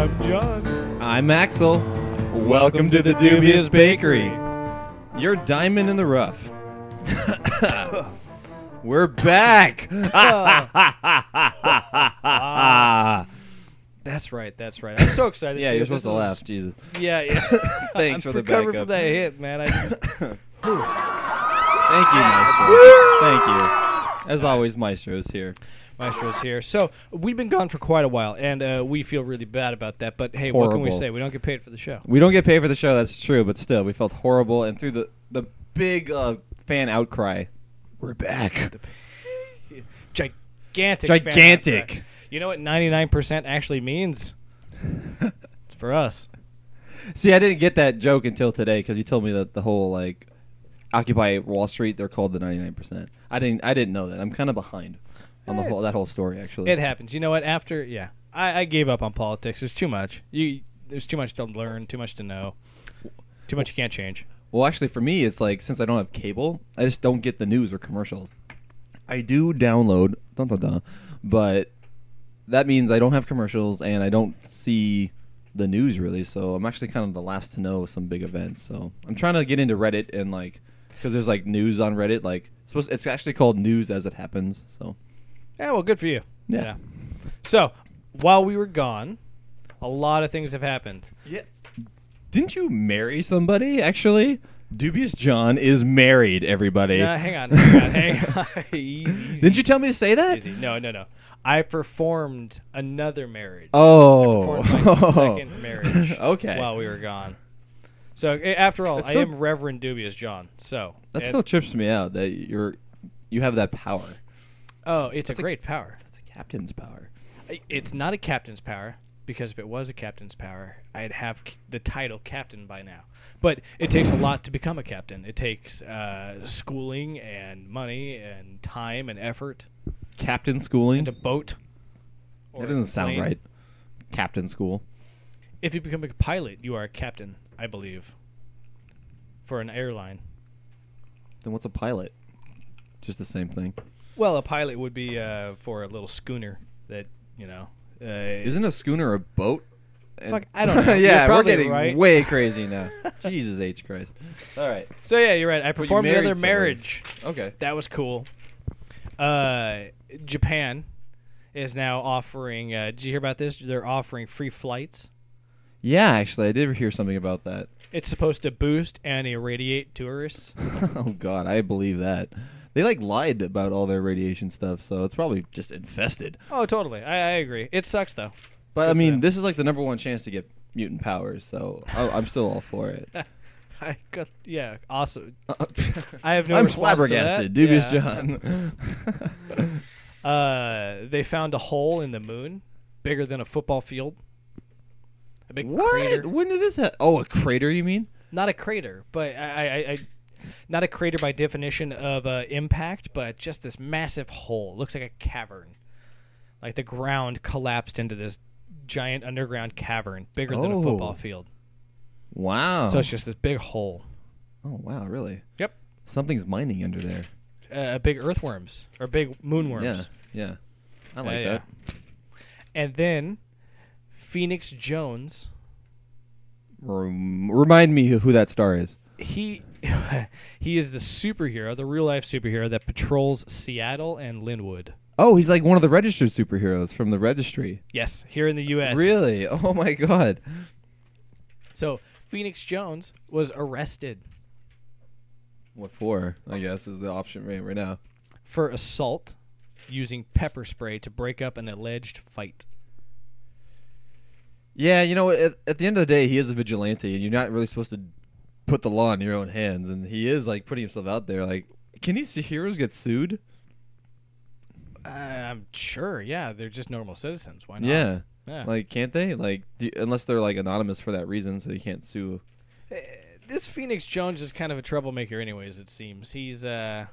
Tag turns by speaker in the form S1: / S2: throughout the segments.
S1: I'm John.
S2: I'm Axel. Welcome to the Dubious Bakery. Your diamond in the rough. We're back.
S1: That's right. I'm so excited.
S2: Yeah,
S1: too.
S2: you're supposed
S1: This
S2: to
S1: is-
S2: laugh. Jesus.
S1: Yeah.
S2: Thanks for the
S1: recovered
S2: backup.
S1: from that hit, man.
S2: Thank you, Maestro. Thank you. As always, Maestro's here.
S1: Maestro's here. So we've been gone for quite a while, and we feel really bad about that. But hey, what can we
S2: Horrible.
S1: say? We don't get paid for the show.
S2: We don't get paid for the show, that's true, but still, we felt horrible. And through the big fan outcry, we're back.
S1: Gigantic.
S2: Gigantic.
S1: fan outcry. You know what 99% actually means? It's for us.
S2: See, I didn't get that joke until today because you told me that the whole like Occupy Wall Street, they're called the 99%. I didn't know that. I'm kind of behind on that whole story actually.
S1: It happens. You know what? I gave up on politics. There's too much. There's too much to learn, too much to know, too much you can't change.
S2: Well, actually, for me, it's like since I don't have cable, I just don't get the news or commercials. I do download, but that means I don't have commercials and I don't see the news really. So I'm actually kind of the last to know some big events. So I'm trying to get into Reddit and like because there's like news on Reddit. Like it's actually called News as It Happens. So
S1: Yeah, well, good for you.
S2: Yeah.
S1: So while we were gone, a lot of things have happened.
S2: yeah, didn't you marry somebody? Actually, Dubious John is married. Everybody,
S1: Hang on. Easy.
S2: didn't you tell me to say that?
S1: Easy. No. I performed another marriage.
S2: Oh,
S1: Performed my second marriage.
S2: Okay.
S1: While we were gone. So after all,
S2: That's
S1: I
S2: still-
S1: am Reverend Dubious John. So
S2: that
S1: and-
S2: still trips me out that you have that power.
S1: Oh, it's a great power.
S2: That's a captain's power.
S1: It's not a captain's power, because if it was a captain's power, I'd have the title captain by now. But it takes a lot to become a captain. It takes schooling and money and time and effort
S2: Captain schooling.
S1: and a boat. or
S2: That doesn't
S1: a
S2: sound
S1: plane.
S2: right. Captain school.
S1: If you become a pilot, you are a captain, I believe, for an airline.
S2: Then what's a pilot? Just the same thing.
S1: Well, a pilot would be for a little schooner that,
S2: Isn't a schooner a boat?
S1: Fuck, I don't know.
S2: Yeah,
S1: You're
S2: we're
S1: probably
S2: getting
S1: right.
S2: way crazy now. Jesus H. Christ. All right.
S1: So, yeah, you're right. I performed
S2: married
S1: another
S2: somebody.
S1: marriage.
S2: Okay.
S1: That was cool. Japan is now offering. Did you hear about this? They're offering free flights.
S2: Yeah, actually, I did hear something about that.
S1: It's supposed to boost and irradiate tourists.
S2: Oh, God, I believe that. They, lied about all their radiation stuff, so it's probably just infested.
S1: Oh, totally. I agree. It sucks, though.
S2: But,
S1: Good
S2: I
S1: for
S2: mean,
S1: them.
S2: this is, the number one chance to get mutant powers, so I'm still all for it.
S1: Yeah, awesome. I have no
S2: I'm
S1: response to
S2: flabbergasted.
S1: that.
S2: Dubious
S1: Yeah.
S2: John.
S1: They found a hole in the moon bigger than a football field. A big
S2: What?
S1: crater.
S2: When did this happen? Oh, a crater, you mean?
S1: Not a crater, but I not a crater by definition of impact, but just this massive hole. Looks like a cavern. Like the ground collapsed into this giant underground cavern, bigger than a football
S2: Oh.
S1: field.
S2: Wow.
S1: So it's just this big hole.
S2: Oh, wow, really?
S1: Yep.
S2: Something's mining under there.
S1: Big earthworms or big moonworms.
S2: Yeah. I like
S1: Yeah.
S2: that.
S1: And then Phoenix Jones,
S2: Remind me who that star is.
S1: he is the superhero, the real life superhero that patrols Seattle and Linwood.
S2: Oh, he's like one of the registered superheroes from the registry.
S1: Yes, here in the U.S.
S2: Really? Oh, my God.
S1: So Phoenix Jones was arrested
S2: What for, I guess, is the option right now.
S1: for assault using pepper spray to break up an alleged fight.
S2: Yeah, at the end of the day, he is a vigilante, and you're not really supposed to put the law in your own hands, and he is, putting himself out there. Can these heroes get sued?
S1: I'm sure, yeah, they're just normal citizens. Why not?
S2: Yeah. Can't they? Unless they're, anonymous for that reason, so you can't sue.
S1: This Phoenix Jones is kind of a troublemaker anyways, it seems. He's,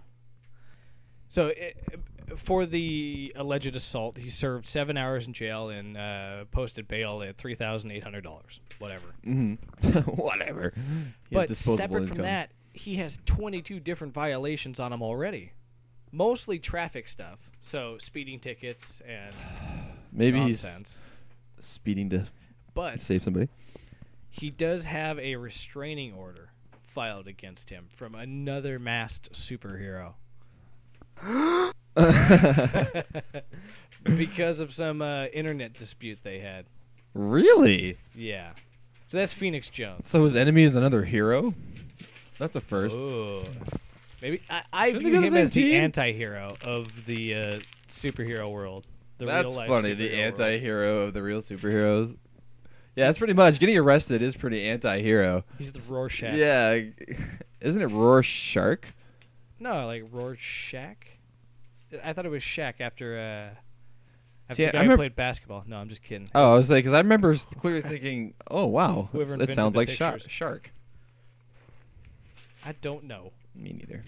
S1: for the alleged assault, he served 7 hours in jail and posted bail at $3,800. Whatever.
S2: Mm-hmm. Whatever. He has
S1: But
S2: disposable
S1: separate from
S2: income.
S1: that, he has 22 different violations on him already. Mostly traffic stuff. So speeding tickets and
S2: Maybe
S1: nonsense.
S2: he's speeding to
S1: but
S2: Save somebody.
S1: he does have a restraining order filed against him from another masked superhero. Because of some internet dispute they had.
S2: Really?
S1: Yeah. So that's Phoenix Jones.
S2: So his enemy is another hero? That's a first.
S1: Oh. Maybe I
S2: Shouldn't
S1: view
S2: they go
S1: him
S2: the
S1: as
S2: same
S1: the
S2: team?
S1: anti-hero of the superhero world. The
S2: That's
S1: real life
S2: funny. The
S1: superhero world.
S2: anti-hero of the real superheroes. Yeah, that's pretty much. Getting arrested is pretty anti-hero.
S1: He's the Rorschach.
S2: Yeah. Isn't it Rorschach?
S1: No, like Rorschach. I thought it was Shaq after
S2: See,
S1: the guy
S2: I
S1: who
S2: remember-
S1: played basketball. No, I'm just kidding.
S2: Oh, I was like, because I remember clearly thinking, oh, wow.
S1: Whoever
S2: It
S1: invented
S2: sounds
S1: the
S2: like
S1: pictures.
S2: Shark.
S1: I don't know.
S2: Me neither.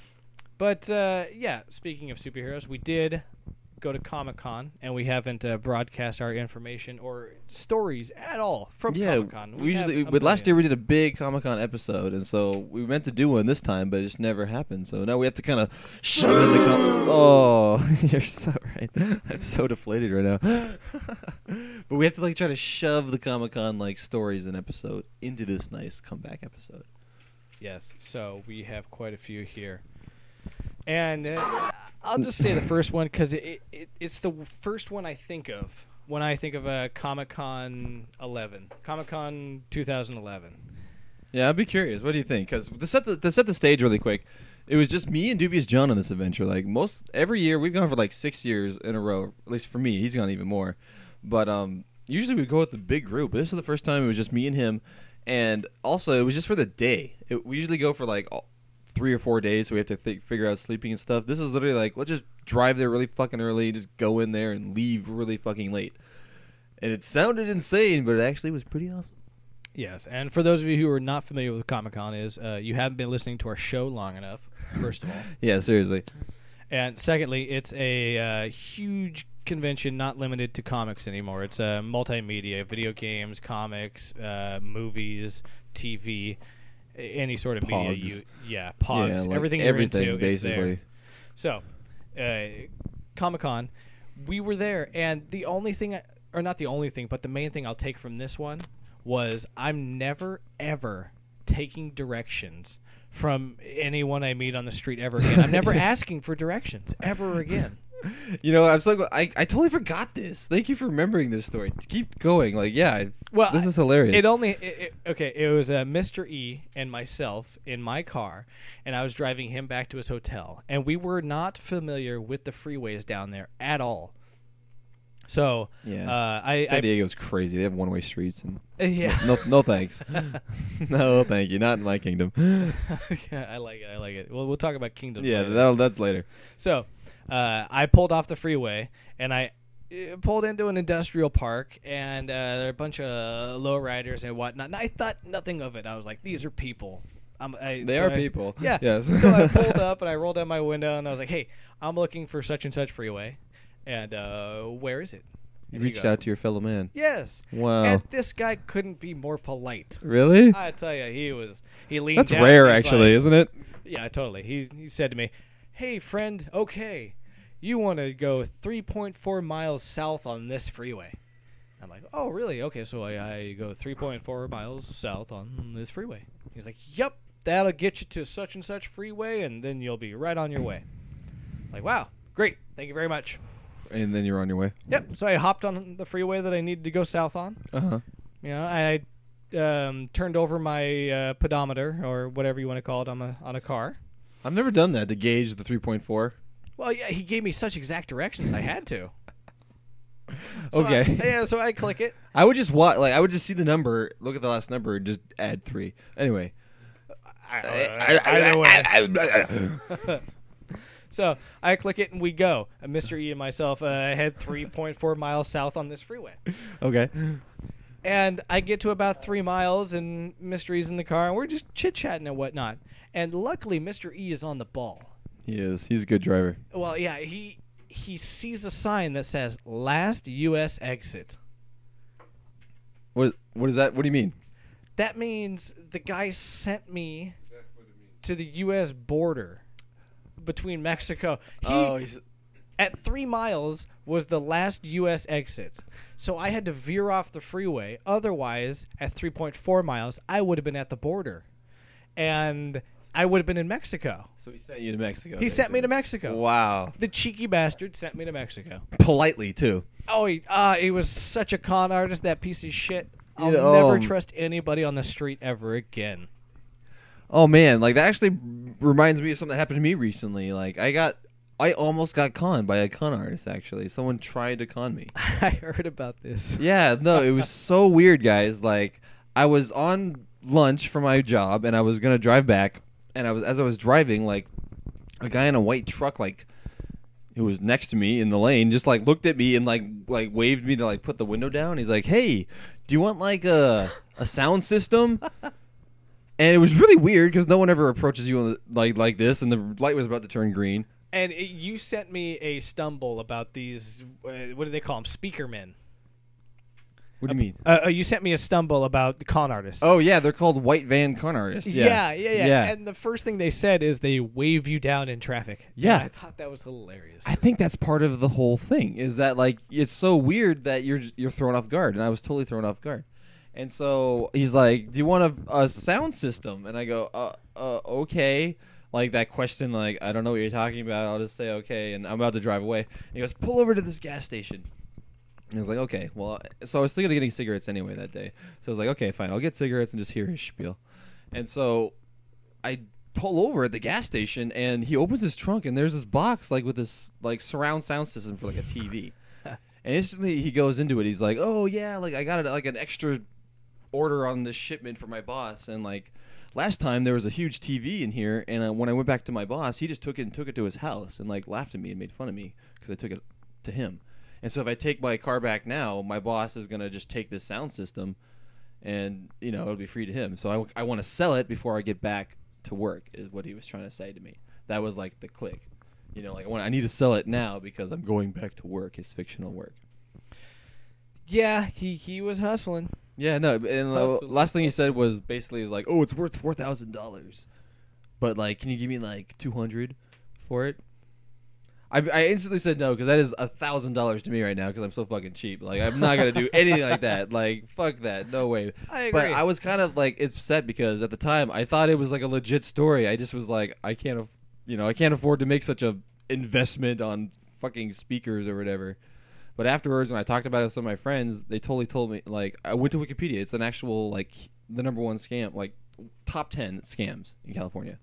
S1: But, yeah, speaking of superheroes, we did go to Comic-Con, and we haven't broadcast our information or stories at all from Comic-Con.
S2: We usually, but last year we did a big Comic-Con episode, and so we meant to do one this time, but it just never happened. So now we have to kind of shove in the Oh, you're so right. I'm so deflated right now. But we have to like try to shove the Comic-Con like stories and episode into this nice comeback episode.
S1: Yes, so we have quite a few here. And I'll just say the first one because it's the first one I think of when I think of Comic-Con 11. Comic-Con 2011.
S2: Yeah, I'd be curious. What do you think? Because to set the stage really quick, it was just me and Dubious John on this adventure. Like every year, we've gone for like 6 years in a row. At least for me, he's gone even more. But usually we go with the big group. But this is the first time it was just me and him. And also, it was just for the day. We usually go for like 3 or 4 days, so we have to figure out sleeping and stuff. This is literally like, let's just drive there really fucking early, just go in there and leave really fucking late. And it sounded insane, but it actually was pretty awesome.
S1: Yes, and for those of you who are not familiar with Comic-Con, you haven't been listening to our show long enough, first of all.
S2: Yeah, seriously.
S1: And secondly, it's a huge convention not limited to comics anymore. It's multimedia, video games, comics, movies, TV, any sort of media.
S2: Pogs.
S1: Pogs.
S2: Yeah, like
S1: everything
S2: everything,
S1: you're into,
S2: basically.
S1: it's there. So, Comic-Con, we were there, and the only thing, or not the only thing, but the main thing I'll take from this one was I'm never, ever taking directions from anyone I meet on the street ever again. I'm never asking for directions ever again.
S2: You know, I'm so glad. I totally forgot this. Thank you for remembering this story. Keep going. Like, yeah,
S1: Well,
S2: this is hilarious.
S1: It was Mr. E and myself in my car, and I was driving him back to his hotel, and we were not familiar with the freeways down there at all. So,
S2: yeah, San Diego's crazy. They have one-way streets, and
S1: yeah,
S2: no thanks, no thank you. Not in my kingdom.
S1: yeah, I like it. Well, we'll talk about Kingdom.
S2: Yeah,
S1: later.
S2: that's later.
S1: So, I pulled off the freeway, and I pulled into an industrial park, and there are a bunch of lowriders and whatnot. And I thought nothing of it. I was like, these are people.
S2: They are people.
S1: Yeah.
S2: Yes.
S1: So I pulled up, and I rolled down my window, and I was like, hey, I'm looking for such and such freeway. And where is it?
S2: You
S1: And he
S2: reached
S1: goes,
S2: out to your fellow man.
S1: Yes.
S2: Wow.
S1: And this guy couldn't be more polite.
S2: Really?
S1: I tell you, he leaned
S2: That's
S1: down.
S2: rare,
S1: and he's
S2: actually,
S1: like-
S2: isn't it?
S1: Yeah, totally. He said to me, hey, friend, okay, you want to go 3.4 miles south on this freeway. I'm like, oh, really? Okay, so I go 3.4 miles south on this freeway. He's like, yep, that'll get you to such and such freeway, and then you'll be right on your way. Like, wow, great. Thank you very much.
S2: And then you're on your way.
S1: Yep, so I hopped on the freeway that I needed to go south on.
S2: Uh-huh.
S1: You know, I turned over my pedometer, or whatever you want to call it, on a car.
S2: I've never done that to gauge the 3.4.
S1: Well, yeah, he gave me such exact directions, I had to. So
S2: Okay.
S1: so I click it.
S2: I would just I would just see the number, look at the last number, and just add 3. Anyway.
S1: Either way. So I click it and we go. Mr. E and myself head 3.4 miles south on this freeway.
S2: Okay.
S1: And I get to about 3 miles, and Mr. E's in the car, and we're just chit-chatting and whatnot. And luckily, Mr. E is on the ball.
S2: He is. He's a good driver.
S1: Well, yeah, he sees a sign that says, last U.S. exit.
S2: What is that? What do you mean?
S1: That means the guy sent me to the U.S. border between Mexico. at 3 miles was the last U.S. exit. So I had to veer off the freeway. Otherwise, at 3.4 miles, I would have been at the border. And I would have been in Mexico.
S2: So he sent you to Mexico.
S1: He sent me to Mexico.
S2: Wow.
S1: The cheeky bastard sent me to Mexico.
S2: Politely, too.
S1: Oh, he was such a con artist, that piece of shit. I'll
S2: Yeah,
S1: never trust anybody on the street ever again.
S2: Oh, man. Like, that actually reminds me of something that happened to me recently. Like, I almost got conned by a con artist, actually. Someone tried to con me.
S1: I heard about this.
S2: Yeah, no, it was so weird, guys. Like, I was on lunch for my job, and I was going to drive back. And as I was driving, like, a guy in a white truck, like, who was next to me in the lane, just, like, looked at me and, like waved me to, like, put the window down. He's like, hey, do you want, like, a sound system? And it was really weird because no one ever approaches you like this, and the light was about to turn green.
S1: And you sent me a stumble about these, what do they call them, speakermen.
S2: What do you mean?
S1: You sent me a stumble about the con artists.
S2: Oh, yeah, they're called white van con artists.
S1: Yeah. And the first thing they said is they wave you down in traffic.
S2: Yeah.
S1: And I thought that was hilarious.
S2: I think that's part of the whole thing, is that, like, it's so weird that you're thrown off guard, and I was totally thrown off guard. And so he's like, do you want a sound system? And I go, okay. Like, that question, like, I don't know what you're talking about. I'll just say okay, and I'm about to drive away. And he goes, pull over to this gas station. And I was like, okay. Well, so I was thinking of getting cigarettes anyway that day. So I was like, okay, fine. I'll get cigarettes and just hear his spiel. And so I pull over at the gas station, and he opens his trunk, and there's this box, like, with this, like, surround sound system for, like, a TV. And instantly he goes into it. He's like, oh, yeah, like, I got like an extra order on this shipment for my boss, and, like, last time there was a huge TV in here, and when I went back to my boss, he just took it to his house and, like, laughed at me and made fun of me because I took it to him. And so if I take my car back now, my boss is going to just take this sound system and, you know, it'll be free to him. So I want to sell it before I get back to work is what he was trying to say to me. That was, like, the click. You know, like, I need to sell it now because I'm going back to work, his fictional work.
S1: Yeah, he was hustling.
S2: Yeah, no, and the last thing he said was basically like, oh, it's worth $4,000. But, like, can you give me, like, $200 for it? I instantly said no because that is $1,000 to me right now because I'm so fucking cheap. Like, I'm not going to do anything like that. Like, fuck that. No way.
S1: I agree.
S2: But I was kind of, like, upset because at the time I thought it was, like, a legit story. I just was like, I can't afford to make such a investment on fucking speakers or whatever. But afterwards, when I talked about it with some of my friends, they totally told me, like, I went to Wikipedia. It's an actual, like, the number one scam, like, top 10 scams in California.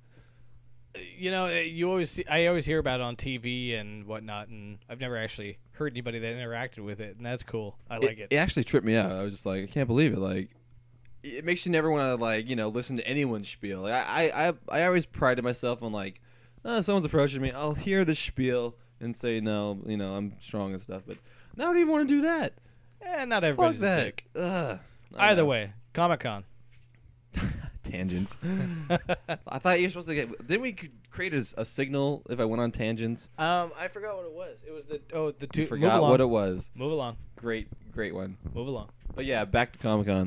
S1: You know, I always hear about it on TV and whatnot, and I've never actually heard anybody that interacted with it, and that's cool. I like it.
S2: It actually tripped me out. I was just like, I can't believe it. Like, it makes you never want to, like, you know, listen to anyone's spiel. Like, I always prided myself on, like, someone's approaching me, I'll hear the spiel and say, no, you know, I'm strong and stuff, but now I don't even want to do that.
S1: Not everybody's
S2: Fuck
S1: a
S2: that.
S1: dick.
S2: Ugh.
S1: Either way, Comic-Con.
S2: Tangents. I thought you were supposed to get. Didn't we create a signal if I went on tangents?
S1: I forgot what it was. It was the two.
S2: You forgot what it was.
S1: Move along.
S2: Great one.
S1: Move along.
S2: But yeah, back to Comic-Con.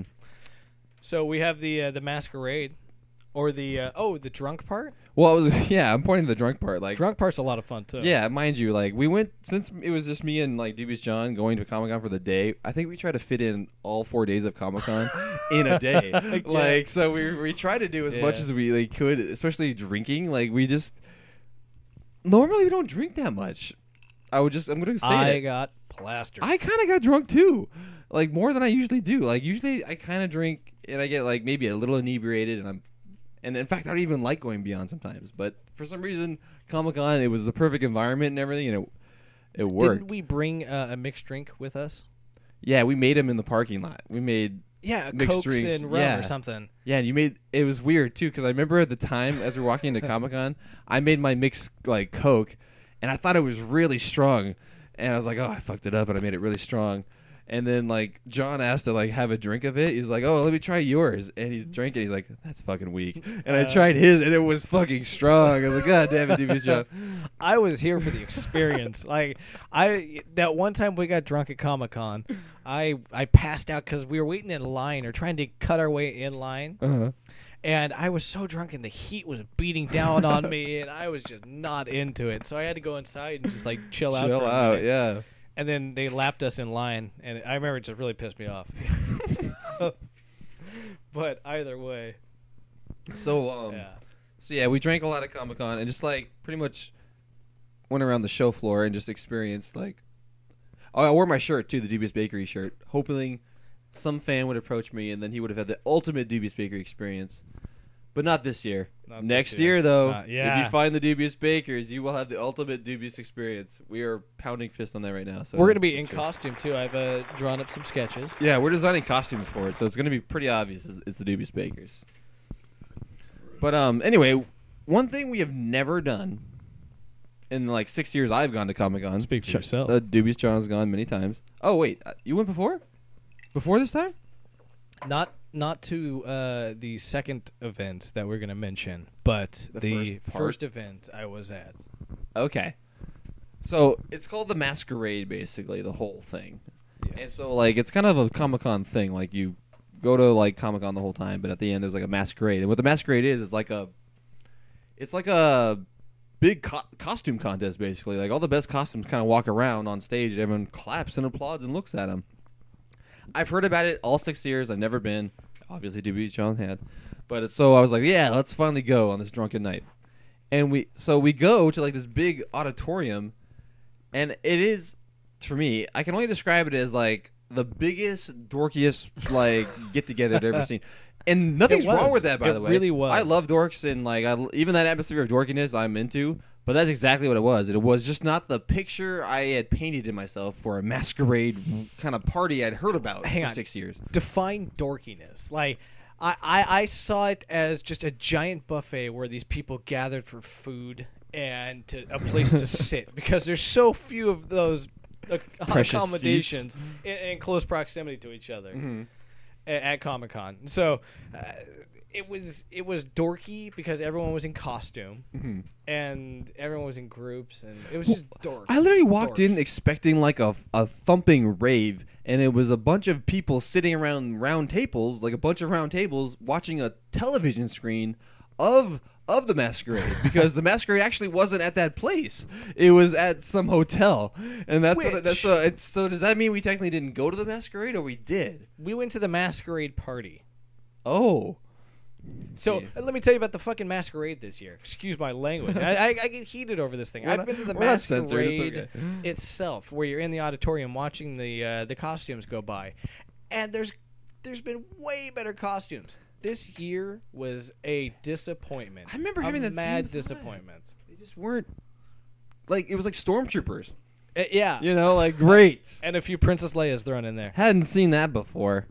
S1: So we have the masquerade, or the drunk part.
S2: Well, I'm pointing to the drunk part. Like,
S1: Drunk part's a lot of fun too.
S2: yeah, mind you, like, we went, since it was just me and, like, Dubious John going to Comic-Con for the day. I think we tried to fit in all 4 days of Comic-Con in a day. Like, so we tried to do as much as we, like, could, especially drinking. Like, we just normally we don't drink that much. I'm gonna say
S1: I got plastered.
S2: I kind of got drunk too, like, more than I usually do. Like, usually I kind of drink and I get, like, maybe a little inebriated, and in fact I don't even like going beyond sometimes. But for some reason, Comic-Con, it was the perfect environment and everything, and it worked.
S1: Didn't we bring a mixed drink with us?
S2: Yeah, we made them in the parking lot. We made mixed
S1: Cokes
S2: drinks
S1: and rum or something.
S2: Yeah, and it was weird too because I remember at the time as we were walking into Comic-Con, I made my mixed, like, Coke, and I thought it was really strong, and I was like, oh, I fucked it up, and I made it really strong. And then, like, John asked to, like, have a drink of it. He's like, oh, let me try yours. And he's drinking. He's like, that's fucking weak. And I tried his, and it was fucking strong. I was like, God damn it, Dubious John.
S1: I was here for the experience. Like, that one time we got drunk at Comic-Con, I passed out because we were waiting in line or trying to cut our way in line.
S2: Uh-huh.
S1: And I was so drunk, and the heat was beating down on me, and I was just not into it. So I had to go inside and just like chill out.
S2: Chill
S1: for a
S2: out,
S1: minute.
S2: yeah.
S1: And then they lapped us in line, and I remember it just really pissed me off. But either way,
S2: So
S1: yeah.
S2: So yeah, we drank a lot at Comic-Con and just like pretty much went around the show floor and just experienced like. Oh, I wore my shirt too, the Dubious Bakery shirt, hoping some fan would approach me and then he would have had the ultimate Dubious Bakery experience. But not this year.
S1: Not
S2: Next
S1: this year.
S2: year, though,
S1: Yeah.
S2: if you find the Dubious Bakers, you will have the ultimate Dubious experience. We are pounding fists on that right now. So
S1: We're going to be in
S2: this year.
S1: costume, too. I've drawn up some sketches.
S2: Yeah, we're designing costumes for it, so it's going to be pretty obvious it's the Dubious Bakers. But anyway, one thing we have never done in like 6 years I've gone to Comic-Con.
S1: Speak for yourself.
S2: Dubious John has gone many times. Oh, wait. You went before? Before this time?
S1: Not to the second event that we're going to mention, but
S2: The
S1: the
S2: first part?
S1: first event I was at.
S2: Okay. So it's called the Masquerade, basically, the whole thing. And so, like, it's kind of a Comic-Con thing. Like, you go to, like, Comic-Con the whole time, but at the end there's, like, a masquerade. And what the masquerade is like a... It's like a big costume contest, basically. Like, all the best costumes kind of walk around on stage. And everyone claps and applauds and looks at them. I've heard about it all 6 years. I've never been. Obviously, Dubious John had. But so I was like, yeah, let's finally go on this drunken night. And we go to, like, this big auditorium. And it is, for me, I can only describe it as, like, the biggest, dorkiest, like, get-together I've ever seen. And nothing's
S1: It was.
S2: wrong with that, by
S1: It
S2: the way.
S1: really was.
S2: I love dorks, and, like, even that atmosphere of dorkiness I'm into. But that's exactly what it was. It was just not the picture I had painted in myself for a masquerade kind of party I'd heard about
S1: Hang
S2: for
S1: on.
S2: 6 years.
S1: Define dorkiness. Like, I saw it as just a giant buffet where these people gathered for food and a place to sit, because there's so few of those
S2: Precious
S1: accommodations in close proximity to each other at Comic-Con. So it was dorky because everyone was in costume and everyone was in groups, and it was just dork.
S2: I literally walked in
S1: Dorks.
S2: expecting like a thumping rave, and it was a bunch of people sitting around round tables, like a bunch of round tables, watching a television screen of the masquerade, because the masquerade actually wasn't at that place; it was at some hotel, and so does that mean we technically didn't go to the masquerade, or we did?
S1: We went to the masquerade party.
S2: Oh.
S1: So
S2: Yeah.
S1: let me tell you about the fucking masquerade this year. Excuse my language. I get heated over this thing.
S2: We're
S1: I've
S2: not-
S1: been to the
S2: we're not censored, it's
S1: masquerade
S2: okay.
S1: itself, where you're in the auditorium watching the costumes go by, and there's been way better costumes. This year was a disappointment.
S2: I remember having
S1: a
S2: that
S1: mad
S2: same vibe.
S1: disappointment.
S2: They just weren't like, it was like stormtroopers,
S1: Yeah,
S2: you know, like great.
S1: and a few Princess Leia's thrown in there.
S2: Hadn't seen that before.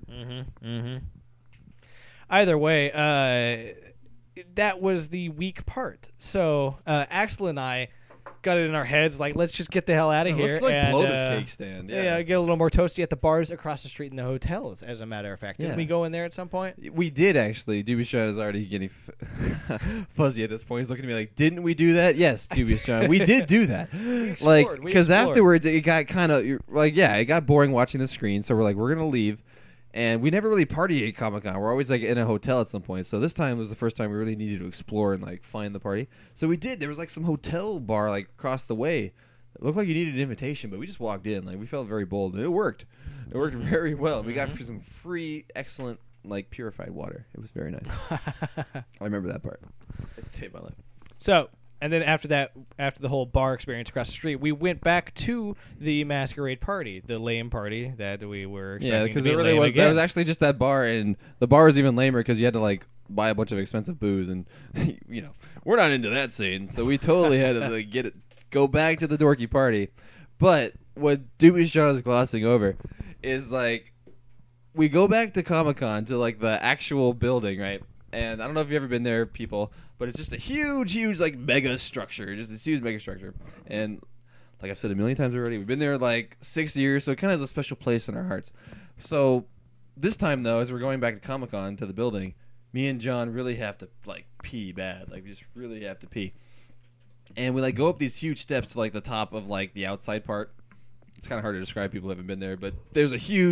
S1: Either way, that was the weak part. So Axel and I got it in our heads, like, let's just get the hell out of here.
S2: Let's like
S1: and,
S2: blow this cake stand.
S1: Yeah, get a little more toasty at the bars across the street in the hotels, as a matter of fact. Didn't
S2: Yeah.
S1: we go in there at some point?
S2: We did actually. Dubious John is already getting fuzzy at this point. He's looking at me like, "Didn't we do that?" Yes, Dubious John, we did do that. Like,
S1: we
S2: because
S1: explored.
S2: afterwards it got kind of like, yeah, it got boring watching the screen. So we're like, we're gonna leave, and we never really party at Comic-Con. We're always like in a hotel at some point. So this time was the first time we really needed to explore and like find the party. So we did. There was like some hotel bar like across the way. It looked like you needed an invitation, but we just walked in. Like, we felt very bold, and it worked. It worked very well. We got some free, excellent, like, purified water. It was very nice. I remember that part. It saved my life.
S1: So, and then after that, after the whole bar experience across the street, we went back to the masquerade party, the lame party that we were expecting
S2: Yeah,
S1: to
S2: because
S1: be
S2: it really
S1: lame
S2: was.
S1: again.
S2: That was actually just that bar, and the bar was even lamer because you had to like buy a bunch of expensive booze, and you know, we're not into that scene, so we totally had to like, go back to the dorky party. But what Dubious John is glossing over is like, we go back to Comic-Con, to like the actual building, right? And I don't know if you've ever been there, people, but it's just a huge, like mega structure, just this huge mega structure. And like I've said a million times already, we've been there like 6 years, so it kind of has a special place in our hearts. So this time though, as we're going back to Comic-Con to the building, me and John really have to like pee bad, like we just really have to pee. And we like go up these huge steps to like the top of like the outside part. It's kind of hard to describe, people who haven't been there, but there's a huge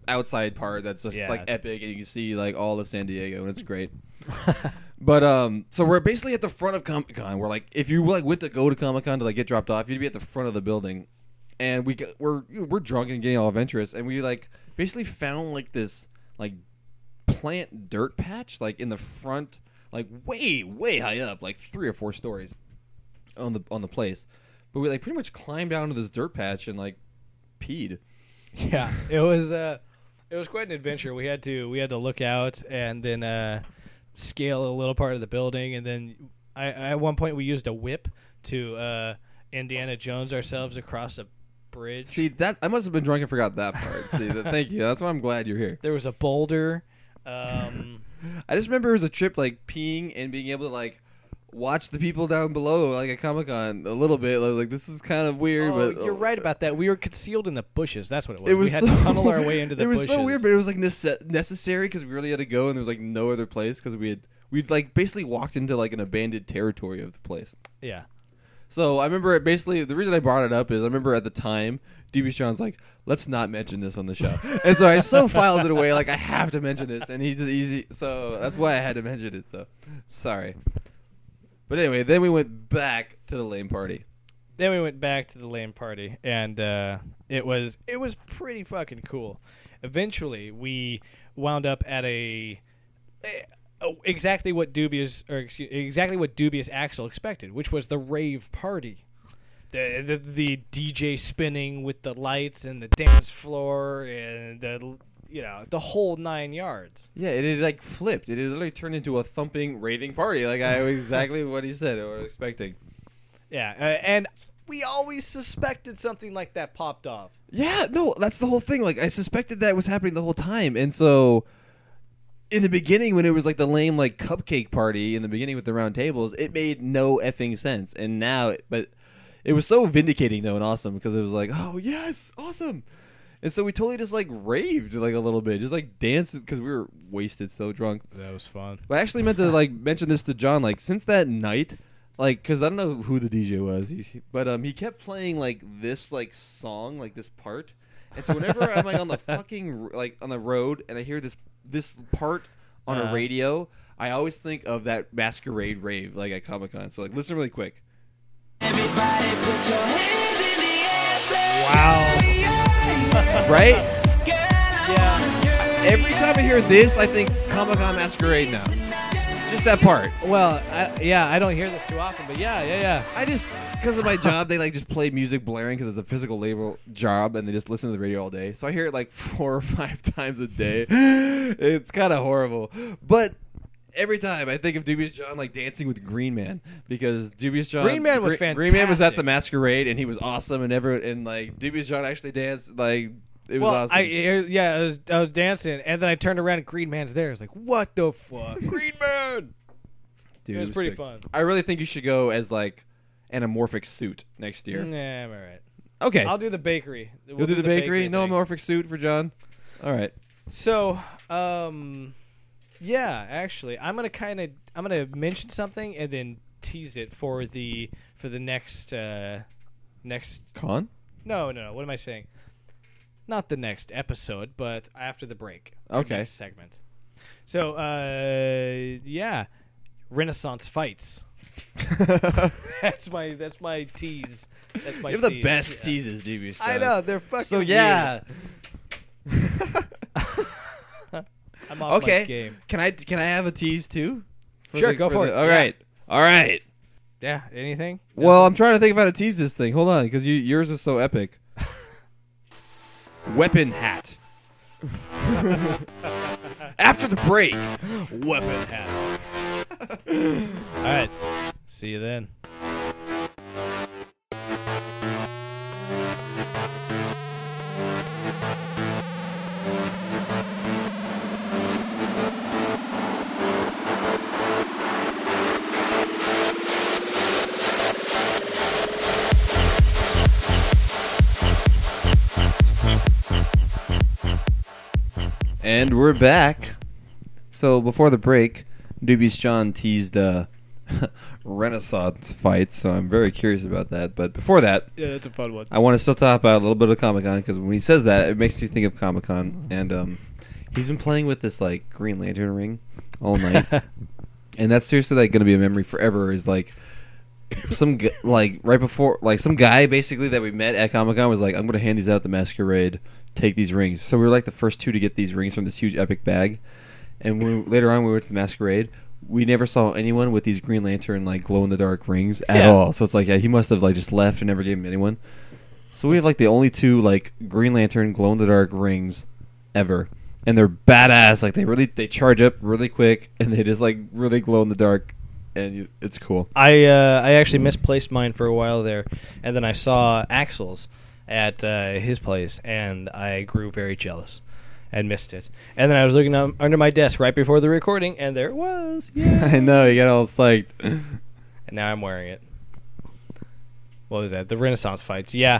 S2: outside part that's just
S1: Yeah.
S2: like epic, and you can see like all of San Diego, and it's great. But so we're basically at the front of Comic Con. We're like, if you like went to go to Comic Con to like get dropped off, you'd be at the front of the building, and we're drunk and getting all adventurous, and we like basically found like this like plant dirt patch like in the front, like way high up, like 3 or 4 stories on the place. But we like pretty much climbed down to this dirt patch and like peed.
S1: Yeah, it was quite an adventure. We had to look out and then scale a little part of the building, and then at one point we used a whip to Indiana Jones ourselves across a bridge.
S2: See that I must have been drunk and forgot that part. See, thank you. That's why I'm glad you're here.
S1: There was a boulder.
S2: I just remember it was a trip like peeing and being able to like watch the people down below like at Comic-Con a little bit. I was like, this is kind of weird. But
S1: you're right about that. We were concealed in the bushes. That's what it was.
S2: It was
S1: we had
S2: so
S1: to tunnel our way into the
S2: It was
S1: bushes.
S2: so weird, but it was like necessary because we really had to go, and there was like no other place because we'd like basically walked into like an abandoned territory of the place.
S1: Yeah.
S2: So I remember it basically. The reason I brought it up is I remember at the time, DB Sean's like, let's not mention this on the show, and so I so filed it away. Like I have to mention this, and he's easy. So that's why I had to mention it. So sorry. But anyway, then we went back to the lame party.
S1: Then we went back to the lame party, and it was pretty fucking cool. Eventually, we wound up at exactly what Dubious Axel expected, which was the rave party. The DJ spinning with the lights and the dance floor and the whole 9 yards.
S2: Yeah, it had like flipped. It had literally turned into a thumping, raving party. Like I exactly what he said or was expecting.
S1: Yeah, and we always suspected something like that popped off.
S2: Yeah, no, that's the whole thing. Like I suspected that was happening the whole time, and so in the beginning when it was like the lame like cupcake party in the beginning with the round tables, it made no effing sense. And now, but it was so vindicating though and awesome because it was like, oh yes, awesome. And so we totally just like raved like a little bit, just like danced because we were wasted, so drunk.
S1: That was fun.
S2: But I actually meant to like mention this to John, like since that night, like because I don't know who the DJ was, but he kept playing like this like song, like this part, and so whenever I'm like on the fucking like on the road and I hear this part on a radio, I always think of that Masquerade rave like at Comic-Con. So like listen really quick.
S3: Everybody put your hands in the air.
S1: Wow.
S2: Right?
S1: Yeah.
S2: Every time I hear this, I think Comic-Con Masquerade now. Just that part.
S1: Well, I don't hear this too often, but yeah.
S2: I just, because of my job, they like just play music blaring because it's a physical labor job, and they just listen to the radio all day. So I hear it like 4 or 5 times a day. It's kind of horrible. But every time I think of Dubious John like dancing with Green Man because Dubious John
S1: Green Man was
S2: Green Man was at
S1: fantastic.
S2: the Masquerade and he was awesome and like Dubious John actually danced like it was awesome.
S1: I was dancing, and then I turned around and Green Man's there. I was like, what the fuck? Green Man!
S2: Dude,
S1: It was pretty
S2: sick.
S1: fun.
S2: I really think you should go as like an amorphic suit next year.
S1: Nah, I'm all right.
S2: Okay.
S1: I'll do the bakery.
S2: You'll do the bakery? No
S1: thing.
S2: amorphic suit for John? All right.
S1: So, yeah, actually, I'm gonna mention something and then tease it for the next
S2: Con?
S1: No. What am I saying? Not the next episode, but after the break.
S2: Okay.
S1: Next segment. So, yeah, Renaissance fights. That's my tease. That's my.
S2: You have the
S1: tease.
S2: best
S1: Yeah.
S2: teases, Dubious John.
S1: I know they're fucking.
S2: So,
S1: weird.
S2: yeah.
S1: I'm off my
S2: Okay.
S1: game.
S2: Can I have a tease too?
S1: Sure, go for it.
S2: All
S1: Yeah.
S2: right. All right.
S1: Yeah. Anything?
S2: Well, I'm trying to think of how to tease this thing. Hold on, because yours is so epic. Weapon hat. After the break.
S1: Weapon hat. All right. See you then.
S2: And we're back. So before the break, Dubious John teased Renaissance fight, so I'm very curious about that. But before that,
S1: Yeah, that's a fun one.
S2: I want to still talk about a little bit of Comic-Con, because when he says that, it makes me think of Comic-Con. And he's been playing with this like Green Lantern ring all night, and that's seriously like going to be a memory forever. Is like like right before, like some guy basically that we met at Comic-Con was like, "I'm going to hand these out at the Masquerade. Take these rings." So we were like the first two to get these rings from this huge epic bag. And later on, we went to the Masquerade. We never saw anyone with these Green Lantern like glow in the dark rings at all. So it's like, yeah, he must have like just left and never gave them to anyone. So we have like the only two like Green Lantern glow in the dark rings ever, and they're badass. Like they charge up really quick, and they just like really glow in the dark, and it's cool.
S1: I actually misplaced mine for a while there, and then I saw Axel's at his place, and I grew very jealous and missed it. And then I was looking under my desk right before the recording, and there it was. Yeah.
S2: I know, you got all psyched.
S1: And now I'm wearing it. What was that? The Renaissance fights. Yeah.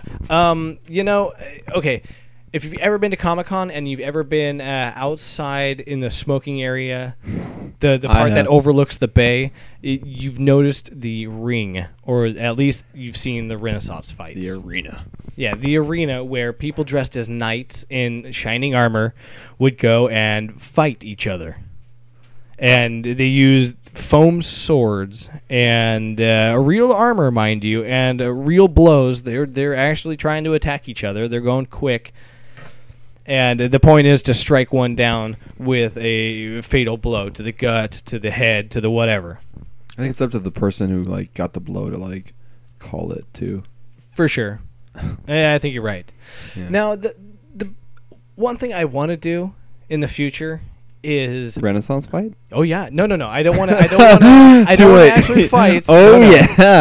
S1: Okay. If you've ever been to Comic-Con and you've ever been outside in the smoking area, the part that overlooks the bay, you've noticed the ring, or at least you've seen the Renaissance fights.
S2: The arena.
S1: Yeah, the arena where people dressed as knights in shining armor would go and fight each other. And they used foam swords and real armor, mind you, and real blows. They're actually trying to attack each other. They're going quick. And the point is to strike one down with a fatal blow to the gut, to the head, to the whatever.
S2: I think it's up to the person who like got the blow to like call it too.
S1: For sure. Yeah, I think you're right.
S2: Yeah.
S1: Now, the one thing I want to do in the future is
S2: Renaissance fight?
S1: Oh yeah, no. I don't want to. I don't want to actually fight.
S2: Oh
S1: No.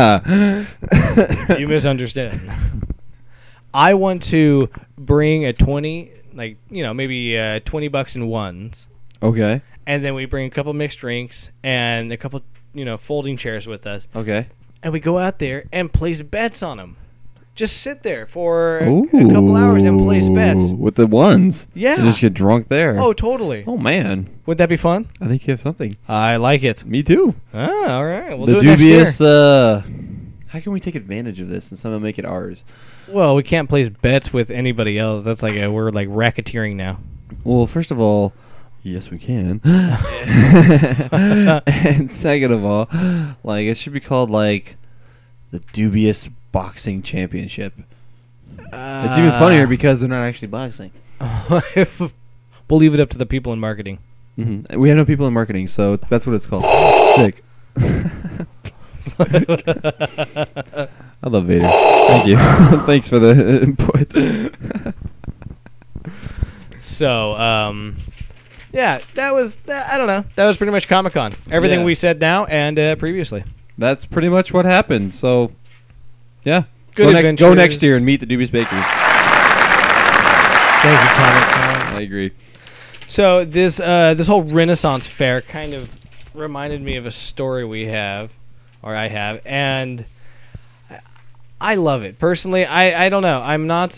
S2: yeah.
S1: You misunderstand. I want to bring a 20, like maybe $20 in ones,
S2: Okay.
S1: and then we bring a couple mixed drinks and a couple folding chairs with us,
S2: Okay.
S1: and we go out there and place bets on them. Just sit there for a couple hours and place bets.
S2: With the ones.
S1: Yeah.
S2: You just get drunk there.
S1: Oh, totally.
S2: Oh, man.
S1: Would that be fun?
S2: I think you have something.
S1: I like it.
S2: Me too.
S1: Ah, all right. We'll
S2: The
S1: do it next year.
S2: dubious, how can we take advantage of this and somehow make it ours?
S1: Well, we can't place bets with anybody else. That's like we're like racketeering now.
S2: Well, first of all, yes, we can. And second of all, like it should be called like the dubious boxing championship. It's even funnier because they're not actually boxing.
S1: We'll leave it up to the people in marketing.
S2: Mm-hmm. We have no people in marketing, so that's what it's called. Sick. I love Vader. Thank you. Thanks for the input.
S1: So, yeah, that was, I don't know. That was pretty much Comic-Con. Everything
S2: Yeah.
S1: we said now and previously.
S2: That's pretty much what happened. So, yeah.
S1: Good
S2: Go
S1: adventures.
S2: next year and meet the Dubious Bakers.
S1: Thank you, Comic-Con.
S2: I agree.
S1: So this whole Renaissance fair kind of reminded me of a story I have, and I love it personally. I don't know. I'm not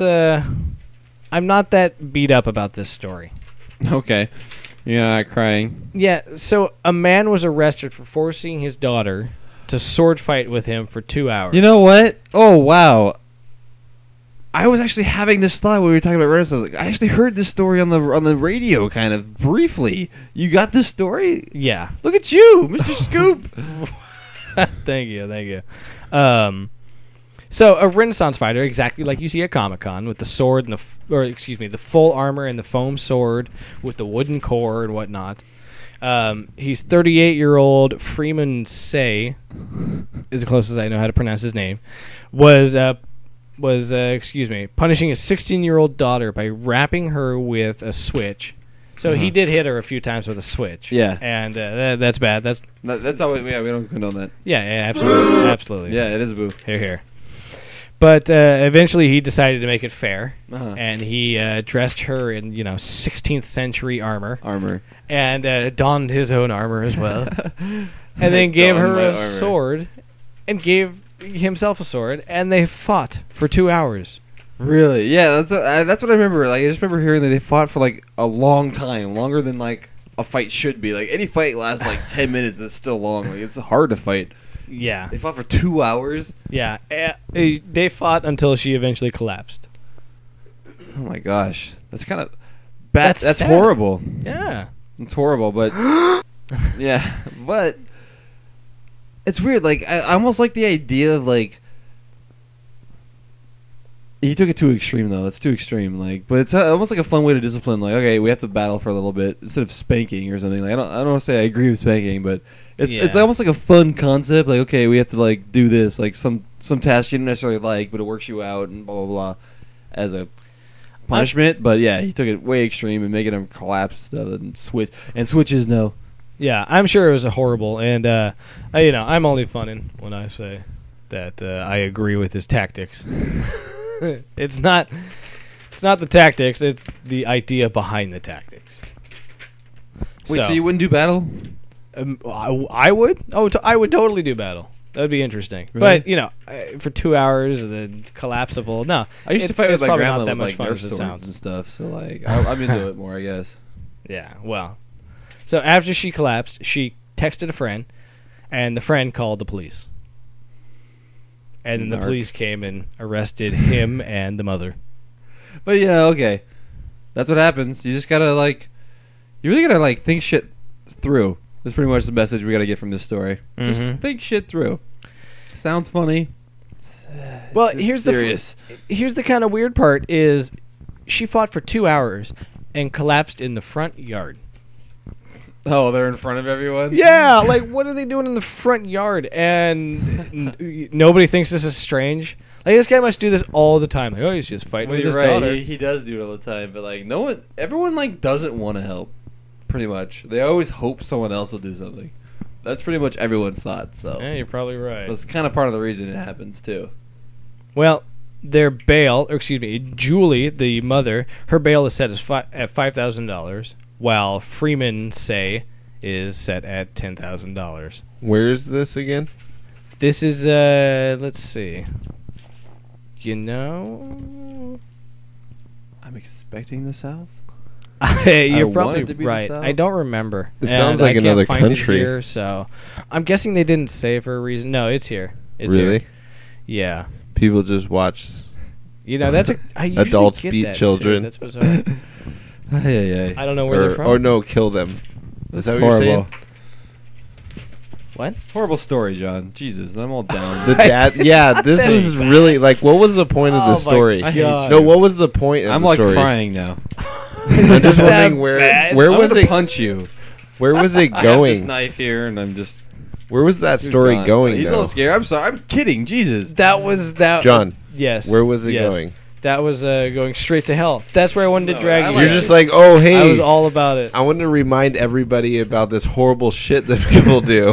S1: that beat up about this story.
S2: Okay. You're not crying.
S1: Yeah. So a man was arrested for forcing his daughter to sword fight with him for 2 hours.
S2: You know what? Oh, wow. I was actually having this thought when we were talking about Renaissance. Like, I actually heard this story on the radio kind of briefly. You got this story?
S1: Yeah.
S2: Look at you, Mr. Scoop.
S1: Thank you. So a Renaissance fighter, exactly like you see at Comic-Con, with the sword and the full armor and the foam sword with the wooden core and whatnot. He's 38-year-old Freeman Say, is the closest I know how to pronounce his name, was punishing his 16-year-old daughter by wrapping her with a switch. So he did hit her a few times with a switch.
S2: Yeah.
S1: And that's bad. That's
S2: how we don't condone that.
S1: yeah, absolutely.
S2: Yeah, it is a boo.
S1: Here. But eventually he decided to make it fair,
S2: Uh-huh.
S1: and he dressed her in 16th century armor, and donned his own armor as well, and then gave
S2: Donned
S1: her
S2: my
S1: a
S2: armor.
S1: sword, and gave himself a sword, and they fought for 2 hours.
S2: Really? Yeah, that's what I remember. Like, I just remember hearing that they fought for like a long time, longer than like a fight should be. Like any fight lasts like 10 minutes, and it's still long. Like it's hard to fight.
S1: Yeah.
S2: They fought for 2 hours.
S1: Yeah. They fought until she eventually collapsed.
S2: Oh my gosh, that's kind of bad.
S1: That's
S2: That's
S1: sad.
S2: horrible.
S1: Yeah.
S2: It's horrible, but yeah, but it's weird. Like I almost like the idea of like he took it too extreme though. That's too extreme. Like, but it's almost like a fun way to discipline. Like, okay, we have to battle for a little bit instead of spanking or something. Like, I don't want to say I agree with spanking, but it's
S1: Yeah.
S2: almost like a fun concept. Like, okay, we have to like do this. Like some task you don't necessarily like, but it works you out and blah blah blah as a punishment. But yeah, he took it way extreme and making him collapse and switch and switches no.
S1: Yeah, I'm sure it was horrible, and I'm only funning when I say that I agree with his tactics. It's not the tactics; it's the idea behind the tactics.
S2: Wait, so you wouldn't do battle?
S1: I would. Oh, I would totally do battle. That'd be interesting.
S2: Really?
S1: But for 2 hours, the collapsible. No,
S2: I used to
S1: it's-
S2: fight with
S1: it's
S2: my
S1: probably
S2: grandma
S1: not that
S2: with
S1: much
S2: like
S1: fun
S2: Nerf
S1: as it
S2: swords
S1: sounds.
S2: and stuff. So like, I'm into it more, I guess.
S1: Yeah, well. So after she collapsed, she texted a friend, and the friend called the police. And then the
S2: Narc.
S1: police came and arrested him and the mother.
S2: But yeah, okay, that's what happens. You just gotta like, you really gotta like think shit through. That's pretty much the message we gotta get from this story. Just
S1: Mhm.
S2: think shit through. Sounds funny.
S1: Well,
S2: It's
S1: here's
S2: serious.
S1: here's the kind of weird part is she fought for 2 hours and collapsed in the front yard.
S2: Oh, they're in front of everyone.
S1: Yeah, like what are they doing in the front yard? And nobody thinks this is strange. Like this guy must do this all the time. Like, oh, he's just fighting
S2: Well,
S1: with
S2: you're
S1: his
S2: right.
S1: daughter.
S2: He does do it all the time, but like no one, everyone like doesn't want to help. Pretty much, they always hope someone else will do something. That's pretty much everyone's thought. So
S1: Yeah, you're probably right.
S2: that's kind of part of the reason it happens too.
S1: Well, their bail, or excuse me, Julie, the mother, her bail is set at $5,000, while Freeman Say is set at $10,000.
S4: Where is this again?
S1: This is let's see. You
S2: I'm expecting the South.
S1: you're
S2: want
S1: probably
S2: it to be the
S1: right.
S2: South.
S1: I don't remember.
S4: It sounds
S1: And
S4: like
S1: I can't
S4: another
S1: find it
S4: country.
S1: here, so I'm guessing they didn't say for a reason. No, it's here. It's
S4: Really?
S1: Here. Yeah.
S4: People just watch.
S1: That's I usually
S4: Adults
S1: get
S4: beat
S1: that, too.
S4: children.
S1: That's bizarre. I don't know where they're from.
S4: Or no, kill them.
S2: That's
S4: that what you're saying?
S1: What?
S2: Horrible story, John. Jesus, I'm all down.
S4: The dad. Yeah, this is really like. What was the point of
S1: Oh
S4: the
S1: my
S4: story?
S2: I hate
S1: God.
S4: No, what was the point of
S2: I'm
S4: the
S2: like
S4: story?
S2: crying now.
S4: I'm just
S1: That
S4: wondering where
S1: bad?
S4: where
S2: I'm
S4: was
S2: gonna
S4: it?
S2: punch you.
S4: Where was it
S2: I got this
S4: going?
S2: knife here, and I'm just
S4: Where was that
S2: Dude,
S4: story
S2: John,
S4: going?
S2: He's a
S4: though?
S2: little scared. I'm sorry. I'm kidding. Jesus.
S1: That was that.
S4: John,
S1: Yes.
S4: where was it
S1: Yes.
S4: going?
S1: That was going straight to hell. That's where I wanted to
S2: No,
S1: drag
S2: I
S1: you.
S2: like
S4: You're
S2: it.
S4: just like, oh
S1: I
S4: hey,
S1: was all about it.
S4: I want to remind everybody about this horrible shit that people do.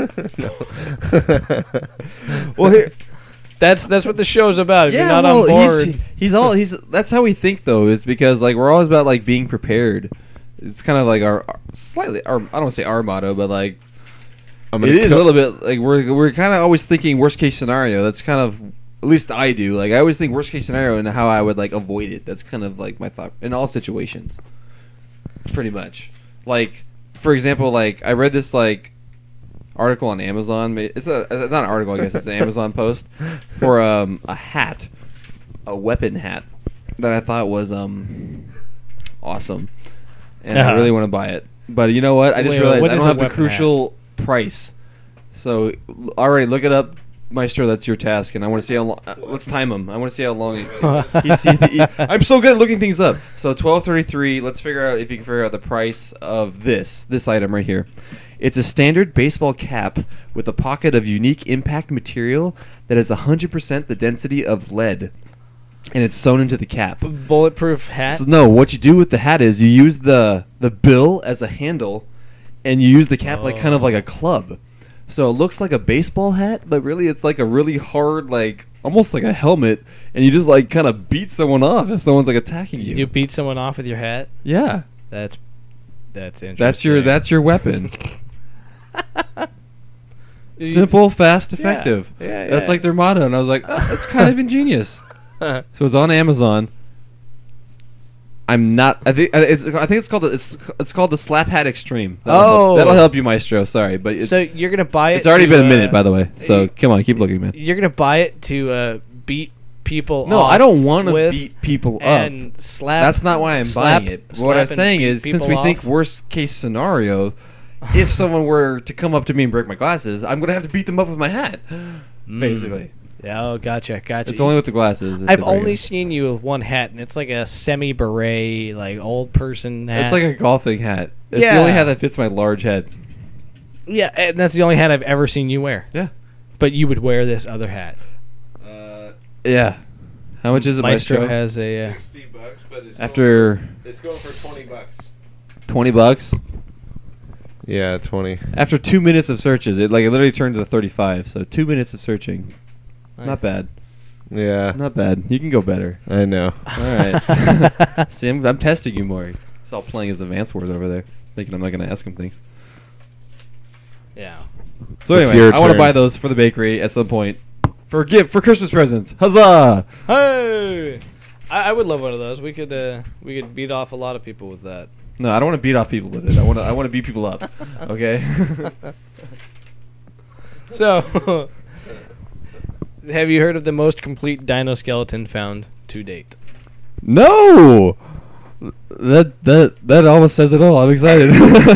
S2: Well, here.
S1: That's what the show's about. If you're
S2: Yeah,
S1: not
S2: well,
S1: on board.
S2: he's that's how we think though. Is because like we're always about like being prepared. It's kind of like our slightly our I don't want to say our motto, but like
S4: I'm
S2: it
S4: gonna
S2: is a
S4: kill-
S2: little bit like we're kind of always thinking worst case scenario. That's kind of at least I do. Like I always think worst case scenario and how I would like avoid it. That's kind of like my thought in all situations. Pretty much. Like for example, like I read this like article on Amazon. It's not an article, I guess. It's an Amazon post for a hat, a weapon hat that I thought was awesome, and I
S1: Uh-huh.
S2: really want to buy it. But you know what? I just
S1: Wait,
S2: realized
S1: what
S2: I
S1: is
S2: don't
S1: a
S2: have the
S1: weapon
S2: crucial price. So already look it up, Maestro. That's your task, and I want to see how long. Let's time him. I want to see how long I'm so good at looking things up. So 12.33. Let's figure out if you can figure out the price of this item right here. It's a standard baseball cap with a pocket of unique impact material that is 100% the density of lead, and it's sewn into the cap.
S1: Bulletproof hat.
S2: So no, what you do with the hat is you use the bill as a handle, and you use the cap like kind of like a club. So it looks like a baseball hat, but really it's like a really hard, like almost like a helmet, and you just like kind of beat someone off if someone's like attacking you.
S1: You beat someone off with your hat.
S2: Yeah,
S1: That's interesting.
S2: that's your weapon. Simple, fast, effective.
S1: Yeah,
S2: That's
S1: yeah.
S2: like their motto, and I was like, oh, that's kind of ingenious.
S1: Uh-huh.
S2: So it's on Amazon. I'm not. I think it's called the Slap Hat Extreme.
S1: Oh.
S2: That'll help you, Maestro. Sorry, but
S1: So you're gonna buy it.
S2: it's already
S1: to,
S2: been a minute, by the way. So come on, keep looking, man.
S1: You're gonna buy it to beat people.
S2: No,
S1: off
S2: I don't want to
S1: with
S2: beat people up.
S1: and slap.
S2: That's not why I'm
S1: slap-
S2: buying it. What
S1: slap
S2: I'm
S1: and
S2: saying
S1: beat
S2: is, since
S1: people
S2: we think
S1: off.
S2: worst case scenario, if someone were to come up to me and break my glasses, I'm gonna have to beat them up with my hat. Basically,
S1: Oh, gotcha.
S2: it's only with the glasses. if
S1: I've
S2: they break
S1: only
S2: it.
S1: seen you with one hat, and it's like a semi beret, like old person hat.
S2: It's like a golfing hat. It's
S1: Yeah.
S2: the only hat that fits my large head.
S1: yeah, and that's the only hat I've ever seen you wear.
S2: Yeah.
S1: But you would wear this other hat.
S2: Yeah. How much is it,
S1: Maestro
S2: Maestro?
S1: has a.
S4: $60, but it's
S2: After
S4: it's going for $20.
S2: $20.
S4: Yeah, 20.
S2: After 2 minutes of searches, it literally turned to 35. So 2 minutes of searching,
S1: Nice.
S2: not bad,
S4: Yeah,
S2: not bad. You can go better.
S4: I know.
S2: All right. See, I'm testing you more. It's all playing his advanced word over there, thinking I'm not gonna ask him things.
S1: Yeah.
S2: So
S4: It's
S2: anyway,
S4: your
S2: I want to
S4: turn.
S2: buy those for the bakery at some point for a gift for Christmas presents. Huzzah!
S1: Hey! I would love one of those. We could beat off a lot of people with that.
S2: No, I don't want to beat off people with it. I want to beat people up. Okay.
S1: So, have you heard of the most complete dino skeleton found to date?
S2: No. That almost says it all. I'm excited.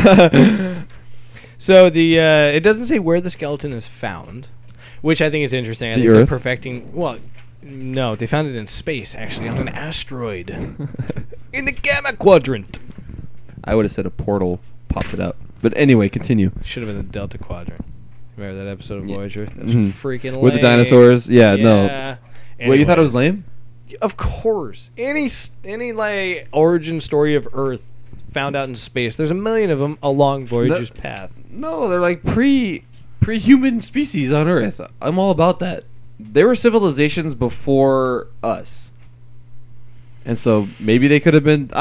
S1: So it doesn't say where the skeleton is found, which I think is interesting. I
S2: The
S1: think they're
S2: Earth?
S1: perfecting. Well, no, they found it in space, actually, on an asteroid in the Gamma Quadrant.
S2: I would have said a portal popped it out. But anyway, continue.
S1: Should have been the Delta Quadrant. Remember that episode of
S2: Yeah.
S1: Voyager? That was
S2: Mhm.
S1: freaking lame.
S2: With the dinosaurs? Yeah, no. Wait, you thought it was
S1: Anyways.
S2: lame?
S1: Of course. Any like origin story of Earth found out in space. There's a million of them along Voyager's path.
S2: No, they're like pre-human species on Earth. I'm all about that. There were civilizations before us. And so maybe they could have been.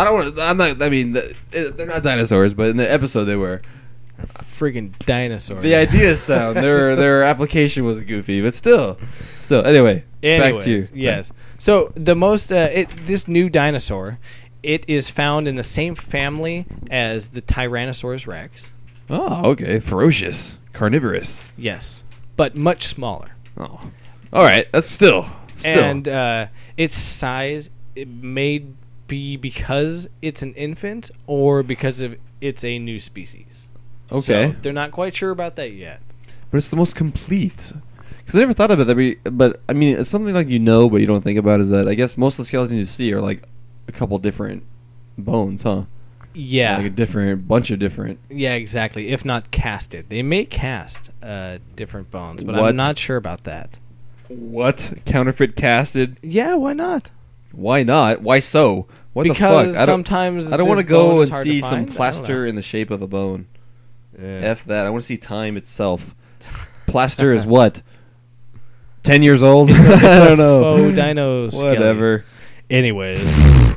S2: They're not dinosaurs, but in the episode they were.
S1: Friggin' dinosaurs.
S2: The idea is sound. Their application was goofy, but still. Anyway, back to you.
S1: Yes. So the most this new dinosaur, it is found in the same family as the Tyrannosaurus Rex.
S2: Oh, okay. Ferocious, carnivorous.
S1: Yes, but much smaller.
S2: Oh, all right. That's still.
S1: And its size, it may be because it's an infant or because of it's a new species.
S2: Okay.
S1: So they're not quite sure about that yet.
S2: But it's the most complete. Because I never thought about that. But I mean, it's something like but you don't think about is that I guess most of the skeletons you see are like a couple different bones, huh?
S1: Yeah.
S2: Like a bunch of different.
S1: Yeah, exactly. If not casted. They may cast different bones, but
S2: What?
S1: I'm not sure about that.
S2: What? Counterfeit casted?
S1: Yeah, why not?
S2: Why not? Why so? What
S1: Because
S2: the fuck?
S1: sometimes
S2: I don't
S1: want
S2: want to go and see some plaster
S1: in
S2: in the shape of a bone.
S1: Yeah.
S2: F that. I want to see time itself. Plaster is what? 10 years old?
S1: It's
S2: I
S1: a
S2: don't know.
S1: faux dino skeleton.
S2: Whatever.
S1: Anyways.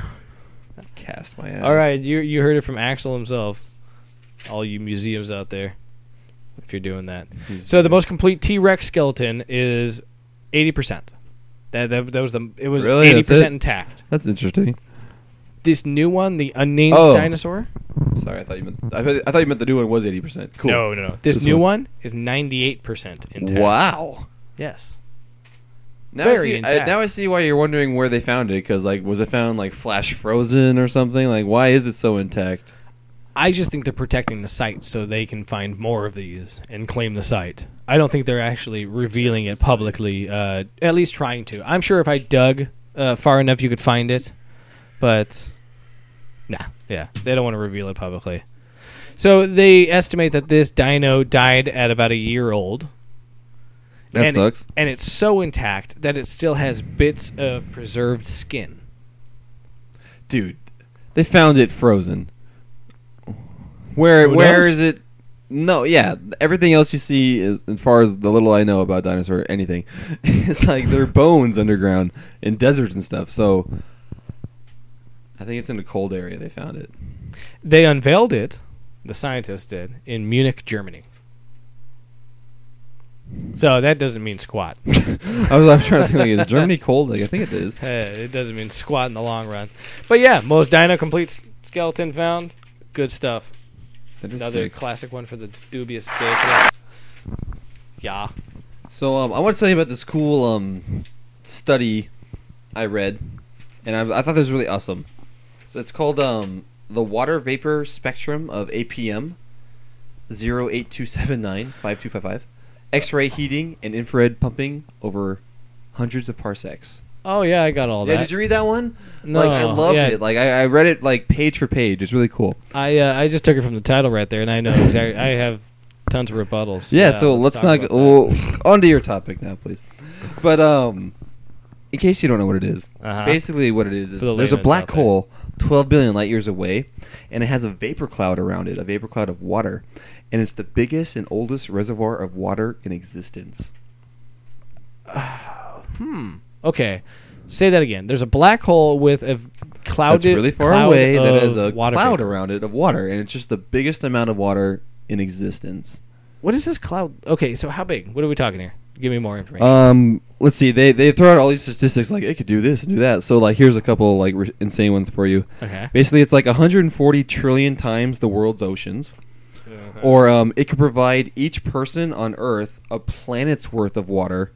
S2: Cast my ass.
S1: All right, you heard it from Axel himself. All you museums out there, if you're doing that. So the most complete T-Rex skeleton is 80%. That was it was
S2: Really? That's
S1: 80%
S2: it?
S1: intact.
S2: That's interesting.
S1: This new one, the unnamed
S2: Oh.
S1: dinosaur.
S2: Sorry, I thought you meant the new one was 80%. Cool.
S1: No. This new one is 98% intact.
S2: Wow.
S1: Yes.
S2: Now
S1: Very
S2: I see,
S1: intact.
S2: now I see why you're wondering where they found it. Because was it found flash frozen or something? Why is it so intact?
S1: I just think they're protecting the site so they can find more of these and claim the site. I don't think they're actually revealing it publicly, at least trying to. I'm sure if I dug far enough, you could find it. But, they don't want to reveal it publicly. So they estimate that this dino died at about a year old.
S2: That sucks.
S1: And it's so intact that it still has bits of preserved skin.
S2: Dude, they found it frozen. Where
S1: knows?
S2: is it? No, yeah. Everything else you see is, as far as the little I know about dinosaur anything, it's there are bones underground in deserts and stuff. So I think it's in a cold area they found it.
S1: They unveiled it, the scientists did, in Munich, Germany. So that doesn't mean squat.
S2: I'm trying to think, like, is Germany cold? Like, I think it is.
S1: It doesn't mean squat in the long run. But yeah, most dino complete skeleton found. Good stuff.
S2: That is
S1: Another
S2: sick.
S1: classic one for the dubious baker. Yeah.
S2: So I want to tell you about this cool study I read, and I thought this was really awesome. So it's called the Water Vapor Spectrum of APM 08279-5255, X-ray heating and infrared pumping over hundreds of parsecs.
S1: Oh yeah, I got all
S2: Yeah,
S1: that.
S2: did you read that one?
S1: No,
S2: Like, I loved
S1: yeah.
S2: it. Like I read it like page for page. It's really cool.
S1: I just took it from the title right there, and I know exactly. I have tons of rebuttals.
S2: Yeah, so let's
S1: talk
S2: not
S1: about
S2: go
S1: that.
S2: on to your topic now, please. But in case you don't know what it is,
S1: Uh-huh.
S2: basically what it is
S1: For the
S2: there's a
S1: layman's
S2: black
S1: out there.
S2: hole 12 billion light years away, and it has a vapor cloud around it, a vapor cloud of water, and it's the biggest and oldest reservoir of water in existence.
S1: Okay, say that again. There's a black hole with a cloud.
S2: That's really far
S1: cloud
S2: away that
S1: of
S2: has a
S1: water
S2: cloud
S1: vapor.
S2: around it of water, and it's just the biggest amount of water in existence.
S1: What is this cloud? Okay, so how big? What are we talking here? Give me more information.
S2: Let's see. They throw out all these statistics like it could do this and do that. So like here's a couple like insane ones for you.
S1: Okay.
S2: Basically, it's like 140 trillion times the world's oceans, or it could provide each person on Earth a planet's worth of water,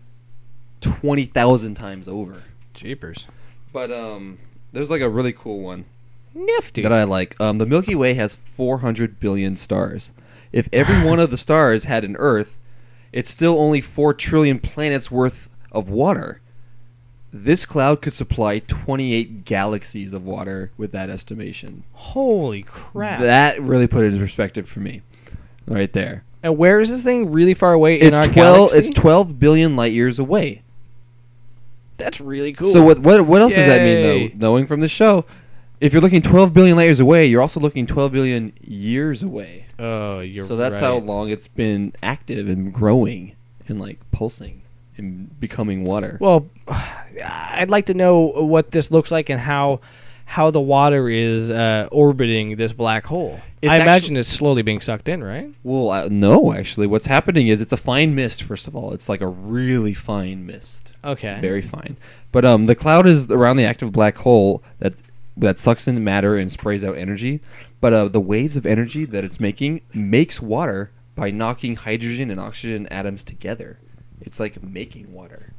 S2: 20,000 times over.
S1: Jeepers.
S2: But there's like a really cool one
S1: Nifty.
S2: that I like. The Milky Way has 400 billion stars. If every one of the stars had an Earth, it's still only 4 trillion planets worth of water. This cloud could supply 28 galaxies of water with that estimation.
S1: Holy crap.
S2: That really put it into perspective for me, right there.
S1: And where is this thing? Really far away in our
S2: It's
S1: galaxy?
S2: It's 12 billion light years away.
S1: That's really cool.
S2: So what else does that mean
S1: Yay.
S2: though? Knowing from the show, if you're looking 12 billion light years away, you're also looking 12 billion years away.
S1: Oh, you're
S2: So that's
S1: right.
S2: how long it's been active and growing and like pulsing and becoming water.
S1: Well, I'd like to know what this looks like and how the water is orbiting this black hole.
S2: It's
S1: I imagine
S2: actu-
S1: it's slowly being sucked in, right?
S2: Well, no, actually, what's happening is it's a fine mist. First of all, it's like a really fine mist,
S1: Okay.
S2: very fine. But the cloud is around the active black hole that sucks in matter and sprays out energy. But the waves of energy that it's making makes water by knocking hydrogen and oxygen atoms together. It's like making water.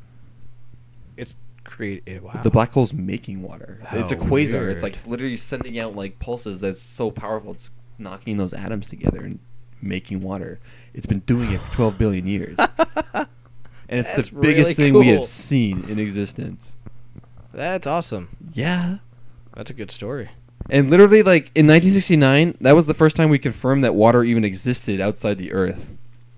S1: It's created. Wow.
S2: The black hole's making water. It's a
S1: How
S2: quasar.
S1: weird.
S2: It's like literally sending out like pulses that's so powerful. It's knocking those atoms together and making water. It's been doing it for 12 billion years. And it's
S1: That's
S2: the biggest
S1: really
S2: thing we have
S1: cool.
S2: seen in existence.
S1: That's awesome.
S2: Yeah.
S1: That's a good story.
S2: And literally, like, in 1969, that was the first time we confirmed that water even existed outside the Earth.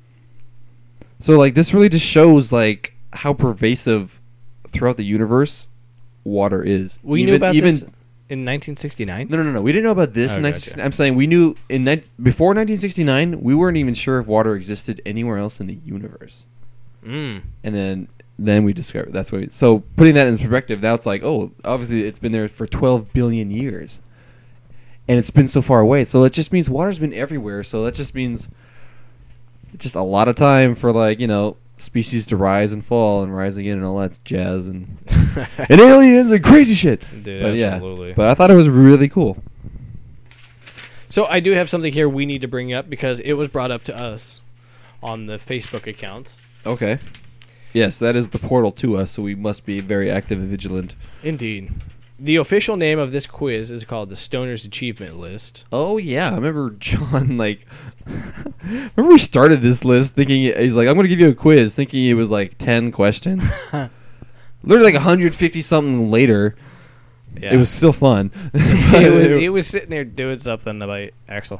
S2: So, like, this really just shows, like, how pervasive throughout the universe water is.
S1: We knew about this in 1969.
S2: No. We didn't know about this
S1: Oh,
S2: in
S1: gotcha.
S2: 1969. I'm saying we knew before 1969, we weren't even sure if water existed anywhere else in the universe.
S1: Mm.
S2: And then we discovered that's what. So putting that in perspective, now it's like, oh, obviously it's been there for 12 billion years, and it's been so far away. So it just means water's been everywhere. So that just means just a lot of time for species to rise and fall and rise again and all that jazz and and aliens and crazy shit.
S1: Dude,
S2: But
S1: absolutely.
S2: yeah, but I thought it was really cool.
S1: So I do have something here we need to bring up because it was brought up to us on the Facebook account.
S2: Okay. Yes, that is the portal to us, so we must be very active and vigilant.
S1: Indeed. The official name of this quiz is called the Stoner's Achievement List.
S2: Oh yeah, I remember John remember we started this list thinking he's like, I'm gonna give you a quiz, thinking it was like 10 questions. Literally like 150 something later,
S1: Yeah.
S2: it was still fun.
S1: He was sitting there doing something about Axel,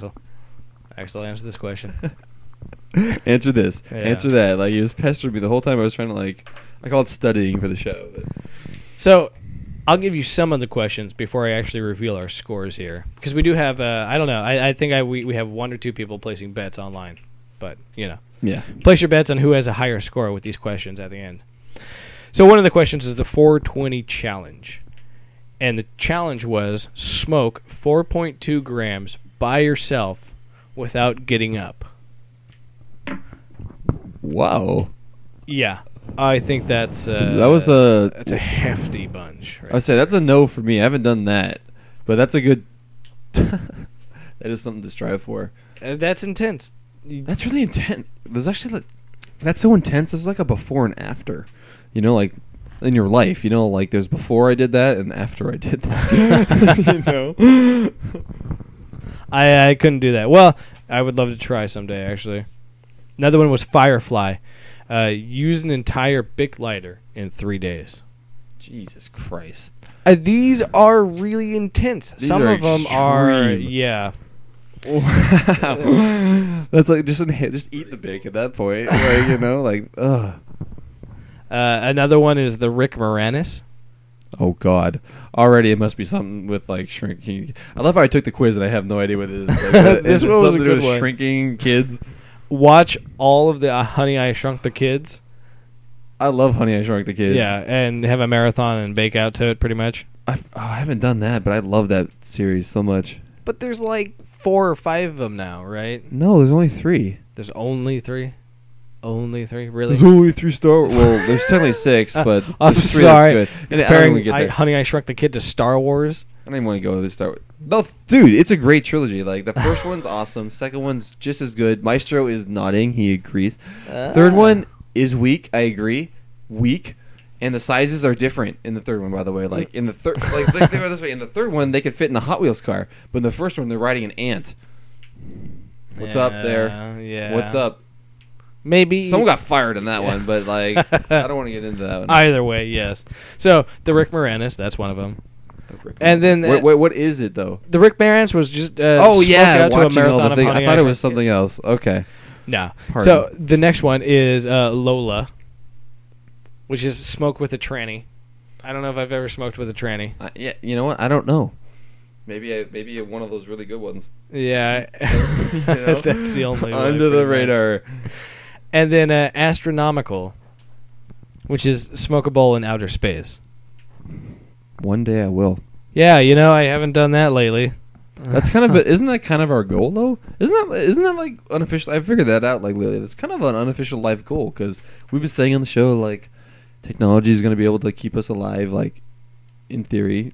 S1: answer this question.
S2: Answer this,
S1: Yeah.
S2: answer that. Like he was pestering me the whole time. I was trying to I call it studying for the show. But.
S1: So, I'll give you some of the questions before I actually reveal our scores here, because we do have. I don't know. I think we have one or two people placing bets online, but
S2: Yeah.
S1: place your bets on who has a higher score with these questions at the end. So one of the questions is the 420 challenge, and the challenge was smoke 4.2 grams by yourself without getting up.
S2: Wow.
S1: Yeah, I think that's
S2: That was a.
S1: that's a hefty bunch. Right?
S2: I say that's a no for me. I haven't done that, but that's a good. That is something to strive for.
S1: That's intense.
S2: That's really intense. There's actually like, that's so intense. There's like a before and after. You know, like in your life. You know, like there's before I did that and after I did that. You know.
S1: I couldn't do that. Well, I would love to try someday. Actually, another one was Firefly. Use an entire Bic lighter in 3 days.
S2: Jesus Christ.
S1: These are really intense.
S2: These
S1: Some
S2: are
S1: of them are,
S2: extreme.
S1: yeah.
S2: Wow. That's like just eat the Bic at that point. Like, you know, like ugh.
S1: Another one is the Rick Moranis.
S2: Oh God! Already, it must be something with like shrinking. I love how I took the quiz and I have no idea what it is. Like,
S1: This
S2: is it
S1: one was a
S2: something to do
S1: good
S2: with
S1: one.
S2: Shrinking kids.
S1: Watch all of the Honey, I Shrunk the Kids.
S2: I love Honey, I Shrunk the Kids.
S1: Yeah, and have a marathon and bake out to it pretty much.
S2: I haven't done that, but I love that series so much.
S1: But there's like 4 or 5 of them now, right?
S2: No, there's only 3.
S1: There's only 3? Only 3? Really?
S2: There's only 3 Star Wars. Well, there's technically 6, but
S1: I'm
S2: there's 3
S1: sorry.
S2: that's good. And I don't
S1: Comparing
S2: even get there.
S1: Honey, I Shrunk the Kid to Star Wars?
S2: I don't even want to go to the Star Wars. No, dude, it's a great trilogy. Like the first one's awesome. Second one's just as good. Maestro is nodding. He agrees. Third one is weak. I agree. Weak. And the sizes are different in the third one, by the way. Like in the third, like think about it this way: in the third one, they could fit in a Hot Wheels car, but in the first one, they're riding an ant. What's up there?
S1: Yeah.
S2: What's up?
S1: Maybe
S2: Someone got fired in that one, but like I don't want to get into that one.
S1: either way. Yes. So the Rick Moranis, that's one of them. And then
S2: what is it though?
S1: the Rick Moranis was just
S2: Oh
S1: spoke
S2: yeah,
S1: out to a
S2: watching all
S1: marathon
S2: the
S1: of
S2: things.
S1: Honey,
S2: I thought it
S1: Shrunk
S2: was something
S1: Kids.
S2: else. Okay.
S1: No.
S2: Pardon.
S1: So the next one is Lola, which is smoke with a tranny. I don't know if I've ever smoked with a tranny.
S2: Yeah, you know what? I don't know. Maybe one of those really good ones.
S1: Yeah,
S2: You know?
S1: that's the only one.
S2: Under the radar.
S1: And then Astronomical, which is smokable in outer space.
S2: One day I will.
S1: Yeah, you know, I haven't done that lately.
S2: That's kind of isn't that kind of our goal though? Isn't that like unofficial? I figured that out like lately. It's kind of an unofficial life goal because we've been saying on the show like technology is going to be able to keep us alive like in theory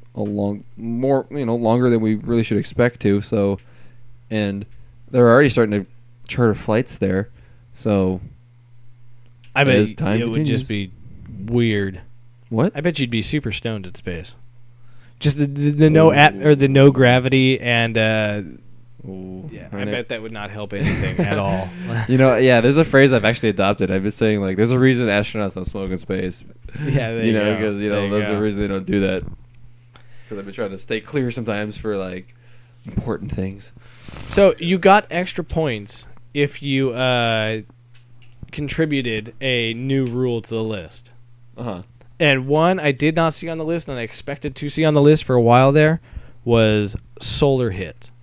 S2: longer than we really should expect to. So, and they're already starting to charter flights there. So,
S1: I bet
S2: as time
S1: it would
S2: continues.
S1: just be weird.
S2: what?
S1: I bet you'd be super stoned in space. Just the no or the no gravity and yeah, I bet that would not help anything at all.
S2: You know, yeah. There's a phrase I've actually adopted. I've been saying like, "There's a reason astronauts don't smoke in space."
S1: Yeah, there
S2: you
S1: you
S2: know,
S1: go.
S2: because
S1: There you
S2: that's
S1: go.
S2: the reason they don't do that. Because I've been trying to stay clear sometimes for like important things.
S1: So you got extra points if you contributed a new rule to the list.
S2: Uh-huh.
S1: And one I did not see on the list, and I expected to see on the list for a while there, was solar hit.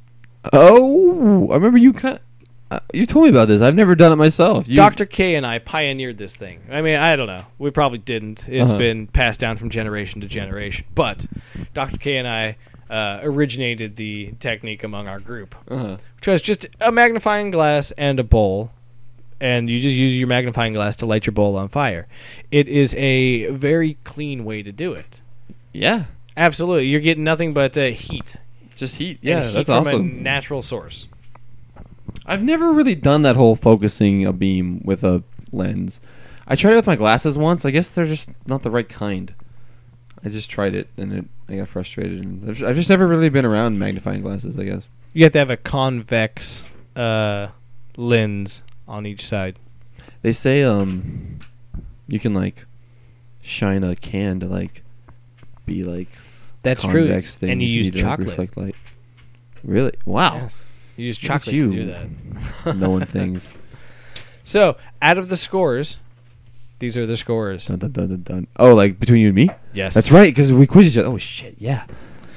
S2: Oh, I remember you you told me about this. I've never done it myself.
S1: Dr. K and I pioneered this thing. I mean, I don't know. We probably didn't. It's
S2: Uh-huh.
S1: been passed down from generation to generation. But Dr. K and I originated the technique among our group,
S2: Uh-huh.
S1: which was just a magnifying glass and a bowl. And you just use your magnifying glass to light your bowl on fire. It is a very clean way to do it.
S2: Yeah,
S1: Absolutely. You're getting nothing but heat.
S2: just heat.
S1: And
S2: Yeah,
S1: heat
S2: that's
S1: from a
S2: awesome.
S1: natural source.
S2: I've never really done that whole focusing a beam with a lens. I tried it with my glasses once. I guess they're just not the right kind. I just tried it and I got frustrated. And I've just never really been around magnifying glasses, I guess.
S1: You have to have a convex lens on each side.
S2: They say you can like shine a can to like be like
S1: That's true.
S2: convex thing
S1: And you
S2: if
S1: use
S2: need to, like,
S1: chocolate.
S2: reflect light. Really? Wow.
S1: Yes. You use
S2: Look at
S1: chocolate to do that.
S2: Knowing things.
S1: So, out of the scores, these are the scores.
S2: Dun, dun, dun, dun, dun. Oh, like between you and me?
S1: Yes.
S2: That's right, because we quiz each other. Oh shit, yeah.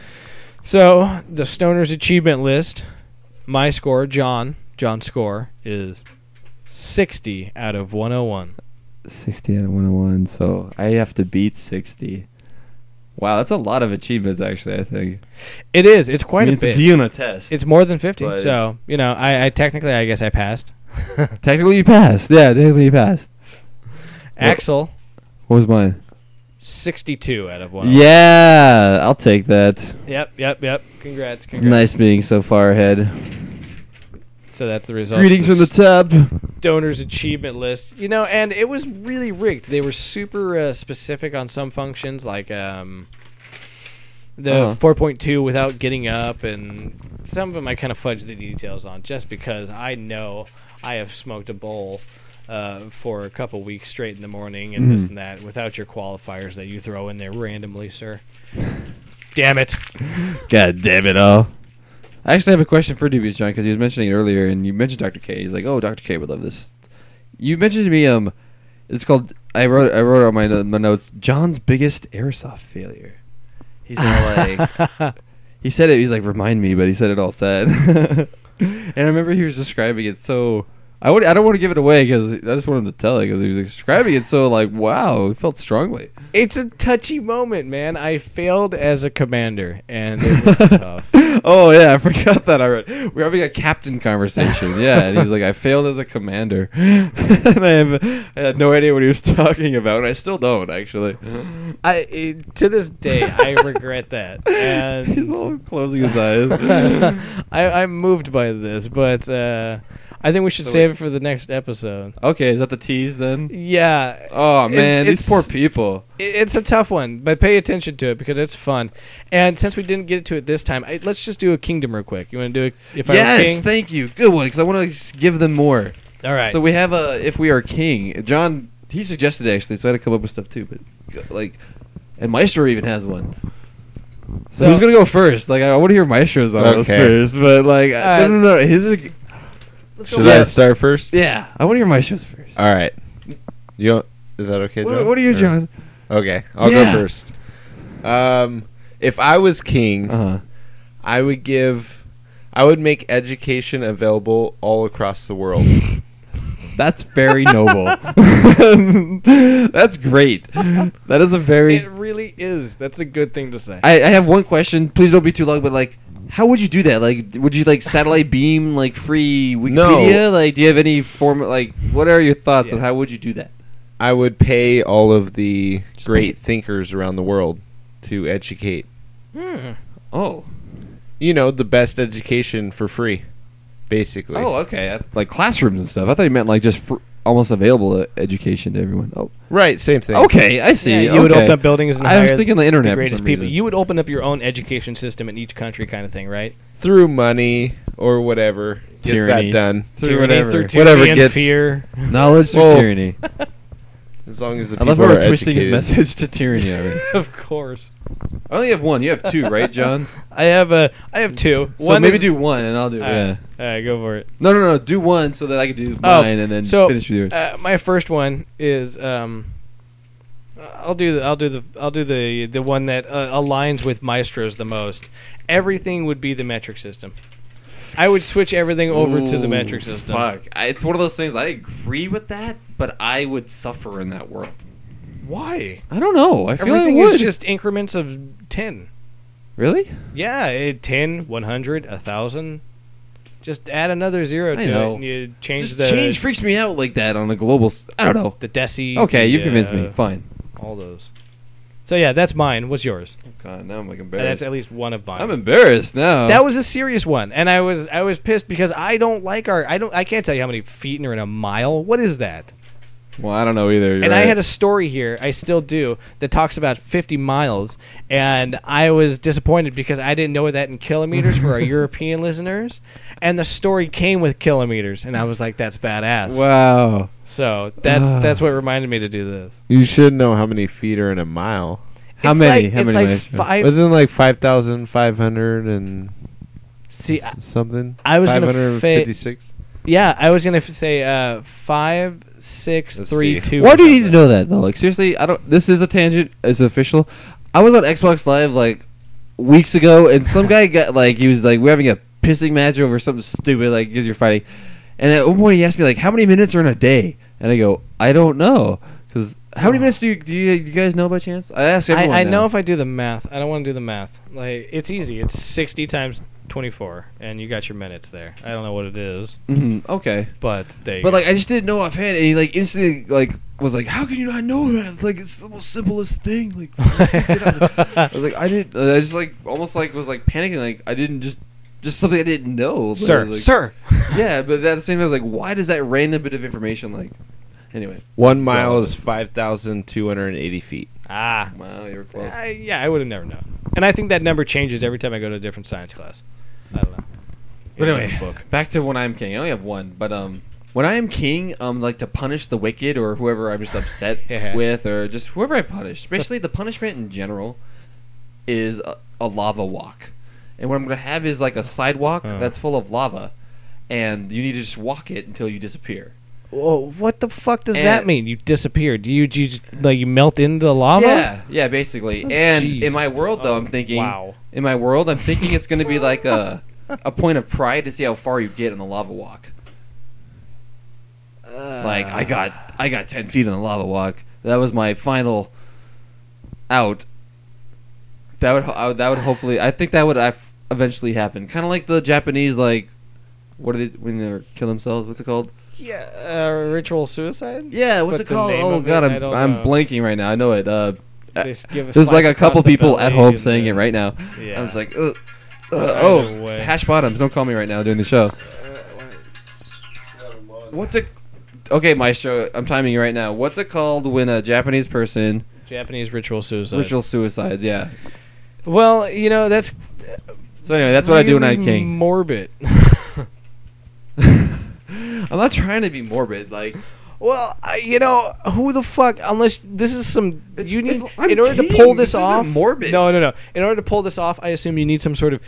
S1: So, the Stoner's achievement list, my score, John's score, is 60 out of 101.
S2: 60 out of 101, so I have to beat 60. Wow, that's a lot of achievements, actually, I think.
S1: It is. It's quite
S2: I mean,
S1: a
S2: it's
S1: bit.
S2: a D on a test.
S1: It's more than 50.
S2: But
S1: So, I technically, I guess I passed.
S2: Technically, you passed. Yeah, technically, you passed.
S1: Axel,
S2: What was mine?
S1: 62 out of 1.
S2: Yeah, I'll take that.
S1: Yep. Congrats.
S2: It's nice being so far ahead.
S1: So that's the result.
S2: Greetings from the top.
S1: Donors achievement list. And it was really rigged. They were super specific on some functions, like the 4.2 without getting up, and some of them I kind of fudged the details on just because I know I have smoked a bowl for a couple weeks straight in the morning and this and that without your qualifiers that you throw in there randomly, sir. Damn it.
S2: God damn it all. I actually have a question for Dubious John because he was mentioning it earlier, and you mentioned Dr. K. He's like, "Oh, Dr. K would love this." You mentioned to me, it's called. I wrote it on my notes. John's biggest airsoft failure. He's all like, he said it. He's like, "Remind me," but he said it all sad. And I remember he was describing it so. I don't want to give it away because I just want him to tell it because he was describing it so like, wow, he felt strongly.
S1: It's a touchy moment, man. I failed as a commander, and it was tough.
S2: Oh yeah, I forgot that already. We're having a captain conversation. Yeah, and he's like, I failed as a commander, and I had no idea what he was talking about, and I still don't actually.
S1: To this day, I regret that, and
S2: He's all closing his eyes.
S1: I'm moved by this, but I think we should save it for the next episode.
S2: Okay, is that the tease then?
S1: Yeah.
S2: Oh man, these
S1: it's-
S2: poor people.
S1: It's a tough one, but pay attention to it because it's fun. And since we didn't get to it this time, let's just do a kingdom real quick. You want to do it? If I were
S2: Yes,
S1: king?
S2: thank you. Good one, because I want to give them more.
S1: All right.
S2: So we have a if we are king. John, he suggested it actually, so I had to come up with stuff too. But like, and Maestro even has one. So who's gonna go first? Like, I want to hear Maestro's on those
S4: Okay.
S2: first, but like, no. His is,
S1: let's go.
S4: Should I start first?
S2: yeah. I want to hear Maestro's first.
S4: All right. Is that okay, John?
S2: What are you,
S4: Or-
S2: John?
S4: Okay, I'll
S2: Yeah.
S4: go first. If I was king,
S2: Uh huh.
S4: I would make education available all across the world.
S2: That's very noble. That's great. That is a very.
S1: It really is. That's a good thing to say.
S2: I have one question. Please don't be too long, but like, how would you do that? Like, would you like satellite beam like free Wikipedia?
S4: No.
S2: Like, do you have any form? Like, what are your thoughts on
S1: Yeah.
S2: how would you do that?
S4: I would pay all of the great thinkers around the world to educate.
S2: Oh,
S4: The best education for free, basically.
S2: okay. Like classrooms and stuff. I thought you meant like just almost available education to everyone. Oh,
S4: Right, same thing.
S2: okay. I see.
S1: Yeah, you would
S2: Okay.
S1: open up buildings and
S2: I was
S1: hire
S2: thinking the internet
S1: the
S2: for
S1: greatest
S2: some
S1: people.
S2: reason.
S1: You would open up your own education system in each country, kind of thing, right?
S4: Through money or whatever. Gets
S2: Tyranny.
S4: that done.
S2: Through whatever.
S1: through
S4: Whatever
S1: tyranny and
S4: gets-
S1: fear.
S2: Knowledge through
S4: Well,
S2: tyranny.
S4: As long as the
S2: I
S4: people
S2: love how
S4: are
S2: we're twisting his
S4: educated.
S2: message to tyranny. Already.
S1: Of course.
S2: I only have one. You have two, right, John?
S1: I have two.
S2: So
S1: One
S2: maybe
S1: is-
S2: do one, and I'll do.
S1: All
S2: Yeah.
S1: right. All right, go for it.
S2: No. Do one so that I can do
S1: Oh,
S2: mine and then
S1: so,
S2: finish with yours.
S1: My first one is I'll do the one that aligns with Maestro's the most. Everything would be the metric system. I would switch everything over to the metric system.
S2: Fuck. It's one of those things. I agree with that, but I would suffer in that world.
S1: Why?
S2: I don't know. I feel
S1: Everything
S2: I would.
S1: is just increments of 10.
S2: Really?
S1: Yeah, 10, 100, 1,000. Just add another zero
S2: I
S1: to
S2: know.
S1: it, and you change
S2: Just
S1: the
S2: change freaks me out like that on a global. I don't know.
S1: the deci.
S2: Okay,
S1: the,
S2: you convinced me. Fine.
S1: All those. So yeah, that's mine. What's yours?
S2: God, now I'm like
S1: That's
S2: embarrassed.
S1: at least one of mine.
S2: I'm embarrassed now.
S1: That was a serious one, and I was pissed because I don't like I can't tell you how many feet are in a mile. What is that?
S2: well, I don't know either.
S1: And I had a story here, I still do, that talks about 50 miles, and I was disappointed because I didn't know that in kilometers for our European listeners, and the story came with kilometers, and I was like, that's badass.
S2: Wow.
S1: So that's what reminded me to do this.
S4: You should know how many feet are in a mile.
S2: How
S1: It's
S2: many?
S1: Like,
S2: How
S1: it's
S2: many?
S1: like
S2: Maestro?
S1: five.
S4: Wasn't it like 5,500 and
S1: See,
S4: something?
S1: I was gonna
S4: 556.
S1: yeah, I was gonna say 5, 6,
S4: Let's
S1: 3,
S4: see.
S1: 2.
S2: Why
S1: or
S2: do you need to
S1: something.
S2: know that though? Like seriously, I don't. This is a tangent. It's official. I was on Xbox Live like weeks ago, and some guy got like he was like we're having a pissing match over something stupid like because you're fighting, and at one point he asked me like how many minutes are in a day, and I go I don't know because Because how many minutes do you guys know by chance? I asked everyone.
S1: I
S2: now.
S1: know if I do the math. I don't want to do the math. Like, it's easy. It's 60 times 24, and you got your minutes there. I don't know what it is,
S2: Okay.
S1: but there you
S2: But
S1: go.
S2: like, I just didn't know offhand, and he like instantly like was like, "How can you not know that? Like, it's the most simplest thing." Like, I was like, I didn't. I just like almost like was like panicking. Like, I didn't just something I didn't know. But I
S1: Sir,
S2: was like,
S1: sir.
S2: Yeah, but at the same time, I was like, why does that random bit of information like? Anyway,
S4: 1 mile is 5,280 feet.
S1: Ah.
S2: wow, you were close.
S1: Yeah, I would have never known. And I think that number changes every time I go to a different science class. I don't know.
S2: But
S1: In a
S2: anyway,
S1: different book.
S2: back to When I Am King. I only have one, but When I Am King, like to punish the wicked or whoever I'm just upset
S1: Yeah.
S2: with, or just whoever I punish. Especially the punishment in general is a lava walk, and what I'm gonna have is like a sidewalk that's full of lava, and you need to just walk it until you disappear.
S1: Whoa, what the fuck does
S2: And-
S1: that mean? You disappeared. Do you just, like, you melt into the lava?
S2: Yeah, basically. And
S1: Jeez.
S2: in my world, though,
S1: Oh,
S2: I'm thinking.
S1: wow.
S2: In my world, I'm thinking it's gonna be like a point of pride to see how far you get in the lava walk. Like I got 10 feet on the lava walk. That was my final out. That would hopefully. I think that would eventually happen. Kind of like the Japanese, like, what do they when they kill themselves? What's it called?
S1: Yeah, ritual suicide?
S2: Yeah, what's
S1: But
S2: it
S1: the
S2: called?
S1: name
S2: Oh
S1: of
S2: god,
S1: it, I don't
S2: I'm
S1: know.
S2: blanking right now. I know it.
S1: They give a
S2: There's like
S1: slice
S2: a couple
S1: across the
S2: people at
S1: belly
S2: home
S1: and
S2: saying
S1: the-
S2: it right now.
S1: Yeah.
S2: I was like,
S1: Either
S2: oh,
S1: way.
S2: hash bottoms. Don't call me right now during the show. What's it? Okay, Maestro, I'm timing you right now. What's it called when a Japanese person
S1: Japanese ritual suicide.
S2: ritual suicides? Yeah.
S1: Well, you know, that's
S2: So anyway, that's what I do when I'm
S1: really
S2: king.
S1: morbid.
S2: I'm not trying to be morbid. Like,
S1: Well, you know, who the fuck? Unless this is some, you need
S2: I'm
S1: in order to
S2: king,
S1: pull
S2: this
S1: this
S2: isn't
S1: off.
S2: morbid.
S1: No. In order to pull this off, I assume you need some sort of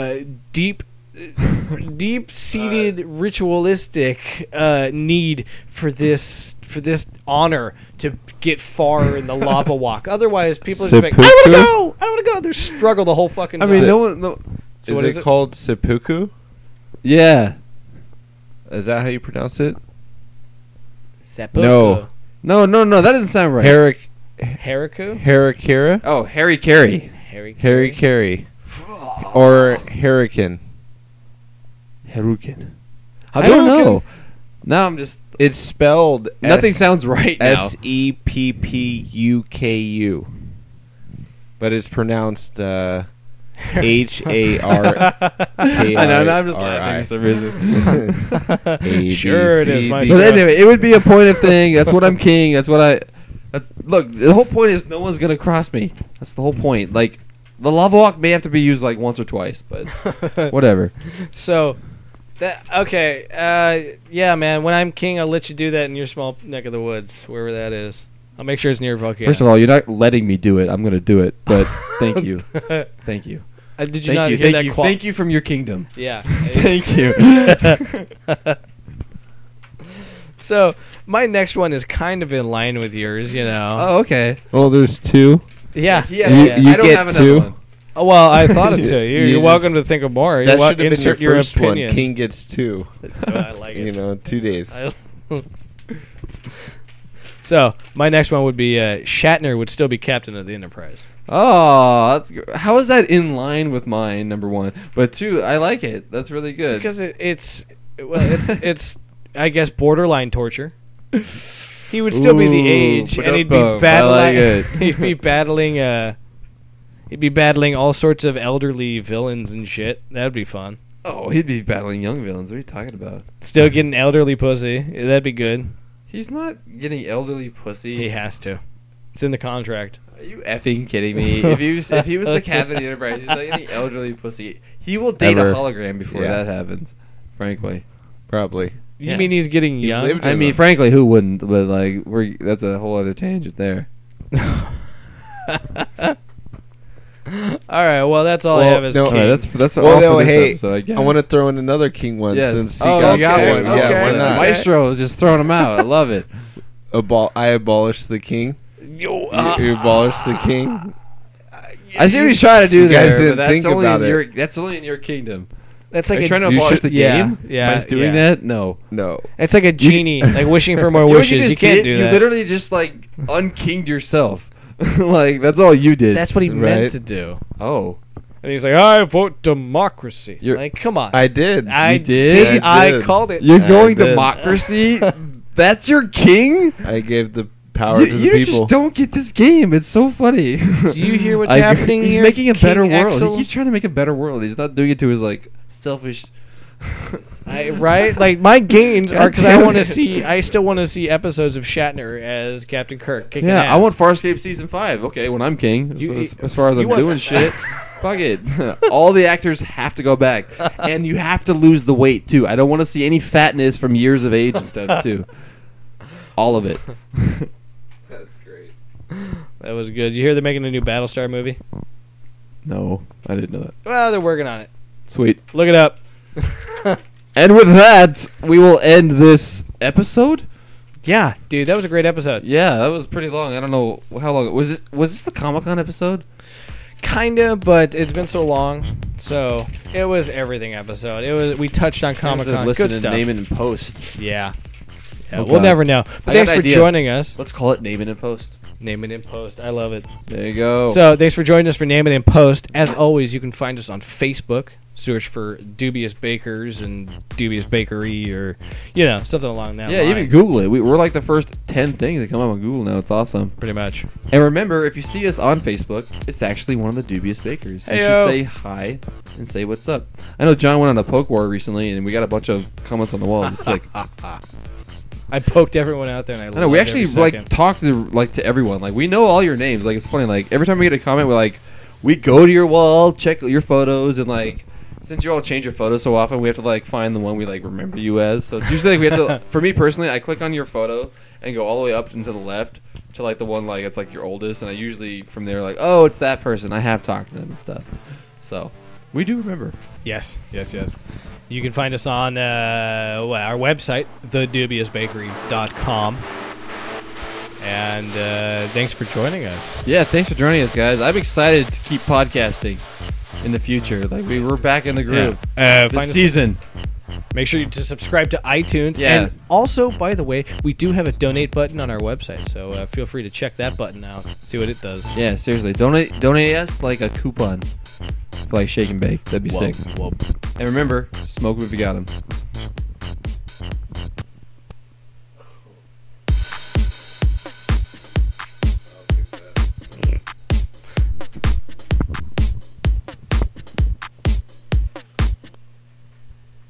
S1: deep-seated ritualistic need for this honor to get far in the lava walk. Otherwise, people are just like, I want to go. I want to go. They struggle the whole fucking.
S2: I mean,
S1: time.
S2: no one. No.
S1: So
S4: is
S1: what
S4: it
S1: is it?
S4: called seppuku?
S2: Yeah.
S4: Is that how you pronounce it?
S1: Seppuku.
S4: No.
S2: No. That doesn't sound right.
S1: Hariku.
S4: Harakira?
S2: Oh, Harry Carey.
S4: Harikari. Or Hurricane.
S2: Harukin. I don't know. Now I'm just.
S4: It's spelled
S2: Nothing sounds right now.
S4: Seppuku. But it's pronounced Harkiri.
S2: I know. Now I'm just laughing for some reason.
S1: Sure it is, my
S2: But anyway, it would be a point of thing. That's what I'm king. That's what I. That's look. The whole point is no one's gonna cross me. That's the whole point. Like the lava walk may have to be used like once or twice, but whatever.
S1: So, yeah, man. When I'm king, I'll let you do that in your small neck of the woods, wherever that is. I'll make sure it's near a volcano.
S2: First of all, you're not letting me do it. I'm gonna do it. But thank you, thank you,
S1: did you
S2: thank
S1: not
S2: you,
S1: hear
S2: thank
S1: that?
S2: you, thank you from your kingdom.
S1: Yeah.
S2: Thank you.
S1: So my next one is kind of in line with yours, you know.
S2: Oh, okay.
S4: Well, there's two.
S1: Yeah.
S2: Yeah,
S4: You-
S2: I
S4: you
S2: don't
S4: get
S2: have another
S4: two.
S2: one.
S1: Oh, well, I thought of two. You're
S4: You
S1: welcome
S4: just-
S1: to think of more.
S4: That
S1: You're
S4: should have been
S1: insert
S4: your
S1: your
S4: first
S1: opinion.
S4: one. King gets two.
S1: I like it.
S4: You know, 2 days.
S1: So my next one would be Shatner would still be captain of the Enterprise.
S2: Oh, that's good. How is that in line with mine? Number one, but two, I like it. That's really good.
S1: Because it's I guess borderline torture. He would still be the
S2: Ooh,
S1: age, and he'd be
S2: ba-dum-bum. I
S1: battling.
S2: like it.
S1: He'd be battling. He'd be battling all sorts of elderly villains and shit. That'd be fun.
S2: Oh, he'd be battling young villains. What are you talking about?
S1: Still getting elderly pussy. That'd be good.
S2: He's not getting elderly pussy.
S1: He has to. It's in the contract.
S2: Are you effing kidding me? if he was the captain of the Enterprise, he's not getting elderly pussy. He will date
S4: Ever.
S2: a hologram before
S4: Yeah.
S2: that happens. Frankly,
S4: Probably.
S1: You
S2: Yeah.
S1: mean he's getting
S4: He
S1: young?
S4: lived
S2: I
S4: in
S2: mean,
S4: them.
S2: frankly, who wouldn't? But like, that's a whole other tangent there.
S1: All right. Well, that's all I
S4: Well,
S1: have as
S4: no,
S1: king.
S2: All right, that's
S4: Well,
S2: all
S4: no,
S2: for this
S4: hey,
S2: episode, I guess.
S4: I want to throw in another king one
S2: Yes.
S4: since he
S2: Oh,
S4: got,
S2: you got
S1: okay,
S2: one.
S4: Yeah,
S1: okay.
S4: why not?
S2: Maestro is just throwing them out. I love it.
S4: I abolished the king. You abolished the king.
S2: I see what he's trying to do
S4: You guys
S2: there.
S4: didn't
S2: but
S4: think
S2: that's only
S4: about
S2: in
S4: it.
S2: your, that's only in your kingdom.
S1: That's
S2: Are
S1: like
S2: you
S1: a,
S2: trying to
S1: you
S2: abolish
S1: should-
S2: the game?
S1: Yeah,
S2: By just doing
S1: yeah.
S2: that? No.
S4: No.
S1: It's like a genie, like wishing for more
S2: You know what
S1: wishes. You
S2: just
S1: can't
S2: did?
S1: do
S2: You
S1: that.
S2: literally just like unkinged yourself. Like that's all you did.
S1: That's what he
S4: Right.
S1: meant to do.
S2: oh.
S1: And he's like, I vote democracy.
S2: You're-
S1: like, come on.
S4: I did.
S2: You did?
S1: See,
S4: I
S1: I
S4: did.
S1: called it.
S2: You're
S4: I
S2: going
S4: did.
S2: democracy? That's your king?
S4: I gave the power
S2: You,
S4: to the
S2: you
S4: people.
S2: just don't get this game. It's so funny.
S1: Do you hear what's
S2: I-
S1: happening
S2: he's
S1: here?
S2: making a
S1: King
S2: better world.
S1: Axel?
S2: He keeps trying to make a better world. He's not doing it to his like selfish.
S1: Right? Like my gains are because I
S2: damn
S1: want to
S2: it.
S1: see. I still want to see episodes of Shatner as Captain Kirk kicking
S2: Yeah,
S1: ass.
S2: I want Farscape season 5. Okay, when I'm king, as far as
S1: you
S2: I'm
S1: want-
S2: doing shit, fuck it. All the actors have to go back, and you have to lose the weight too. I don't want to see any fatness from years of age and stuff too. All of it.
S4: That's great.
S1: That was good. Did you hear they're making a new Battlestar movie?
S2: No, I didn't know that.
S1: Well, they're working on it.
S2: Sweet.
S1: Look it up.
S2: And with that, we will end this episode.
S1: Yeah, dude, that was a great episode.
S2: Yeah, that was pretty long. I don't know how long was it. Was this the Comic-Con episode?
S1: Kinda, but it's been so long. So it was everything episode. It was we touched on Comic Con.
S2: Listen
S1: Good
S2: and
S1: stuff.
S2: name it in post.
S1: Yeah. Yeah,
S2: Oh,
S1: we'll
S2: God.
S1: never know. But
S2: I got
S1: thanks
S2: an
S1: for
S2: idea.
S1: joining us.
S2: Let's call it name it in post.
S1: Name it in post. I love it.
S2: There you go.
S1: So thanks for joining us for Name It in Post. As always, you can find us on Facebook. Search for Dubious Bakers and Dubious Bakery, or something along that
S2: yeah,
S1: line.
S2: even Google it. We're like the first 10 things that come up on Google now. It's awesome.
S1: Pretty much.
S2: And remember, if you see us on Facebook, it's actually one of the Dubious Bakers. You
S1: Heyo.
S2: should say hi and say what's up. I know John went on a poke war recently, and we got a bunch of comments on the wall. Just like,
S1: I poked everyone out there, and
S2: I know we actually like talk to everyone. Like we know all your names. Like it's funny. Like every time we get a comment, we go to your wall, check your photos, and like since you all change your photos so often, we have to like find the one we like remember you as. So it's usually like we have to. For me personally, I click on your photo and go all the way up and to the left to like the one like it's like your oldest, and I usually from there like oh it's that person. I have talked to them and stuff. So we do remember.
S1: Yes. You can find us on our website, thedubiousbakery.com. And thanks for joining us.
S2: Yeah, thanks for joining us, guys. I'm excited to keep podcasting in the future. Like we're back in the groove.
S1: Find
S2: This
S1: us.
S2: season.
S1: Make sure to subscribe to iTunes.
S2: Yeah.
S1: And also, by the way, we do have a donate button on our website, so feel free to check that button out. See what it does.
S2: Yeah, seriously. Donate us like a coupon for like Shake and Bake. That'd be sick.
S1: Whoa.
S2: And remember, smoke 'em if you got 'em.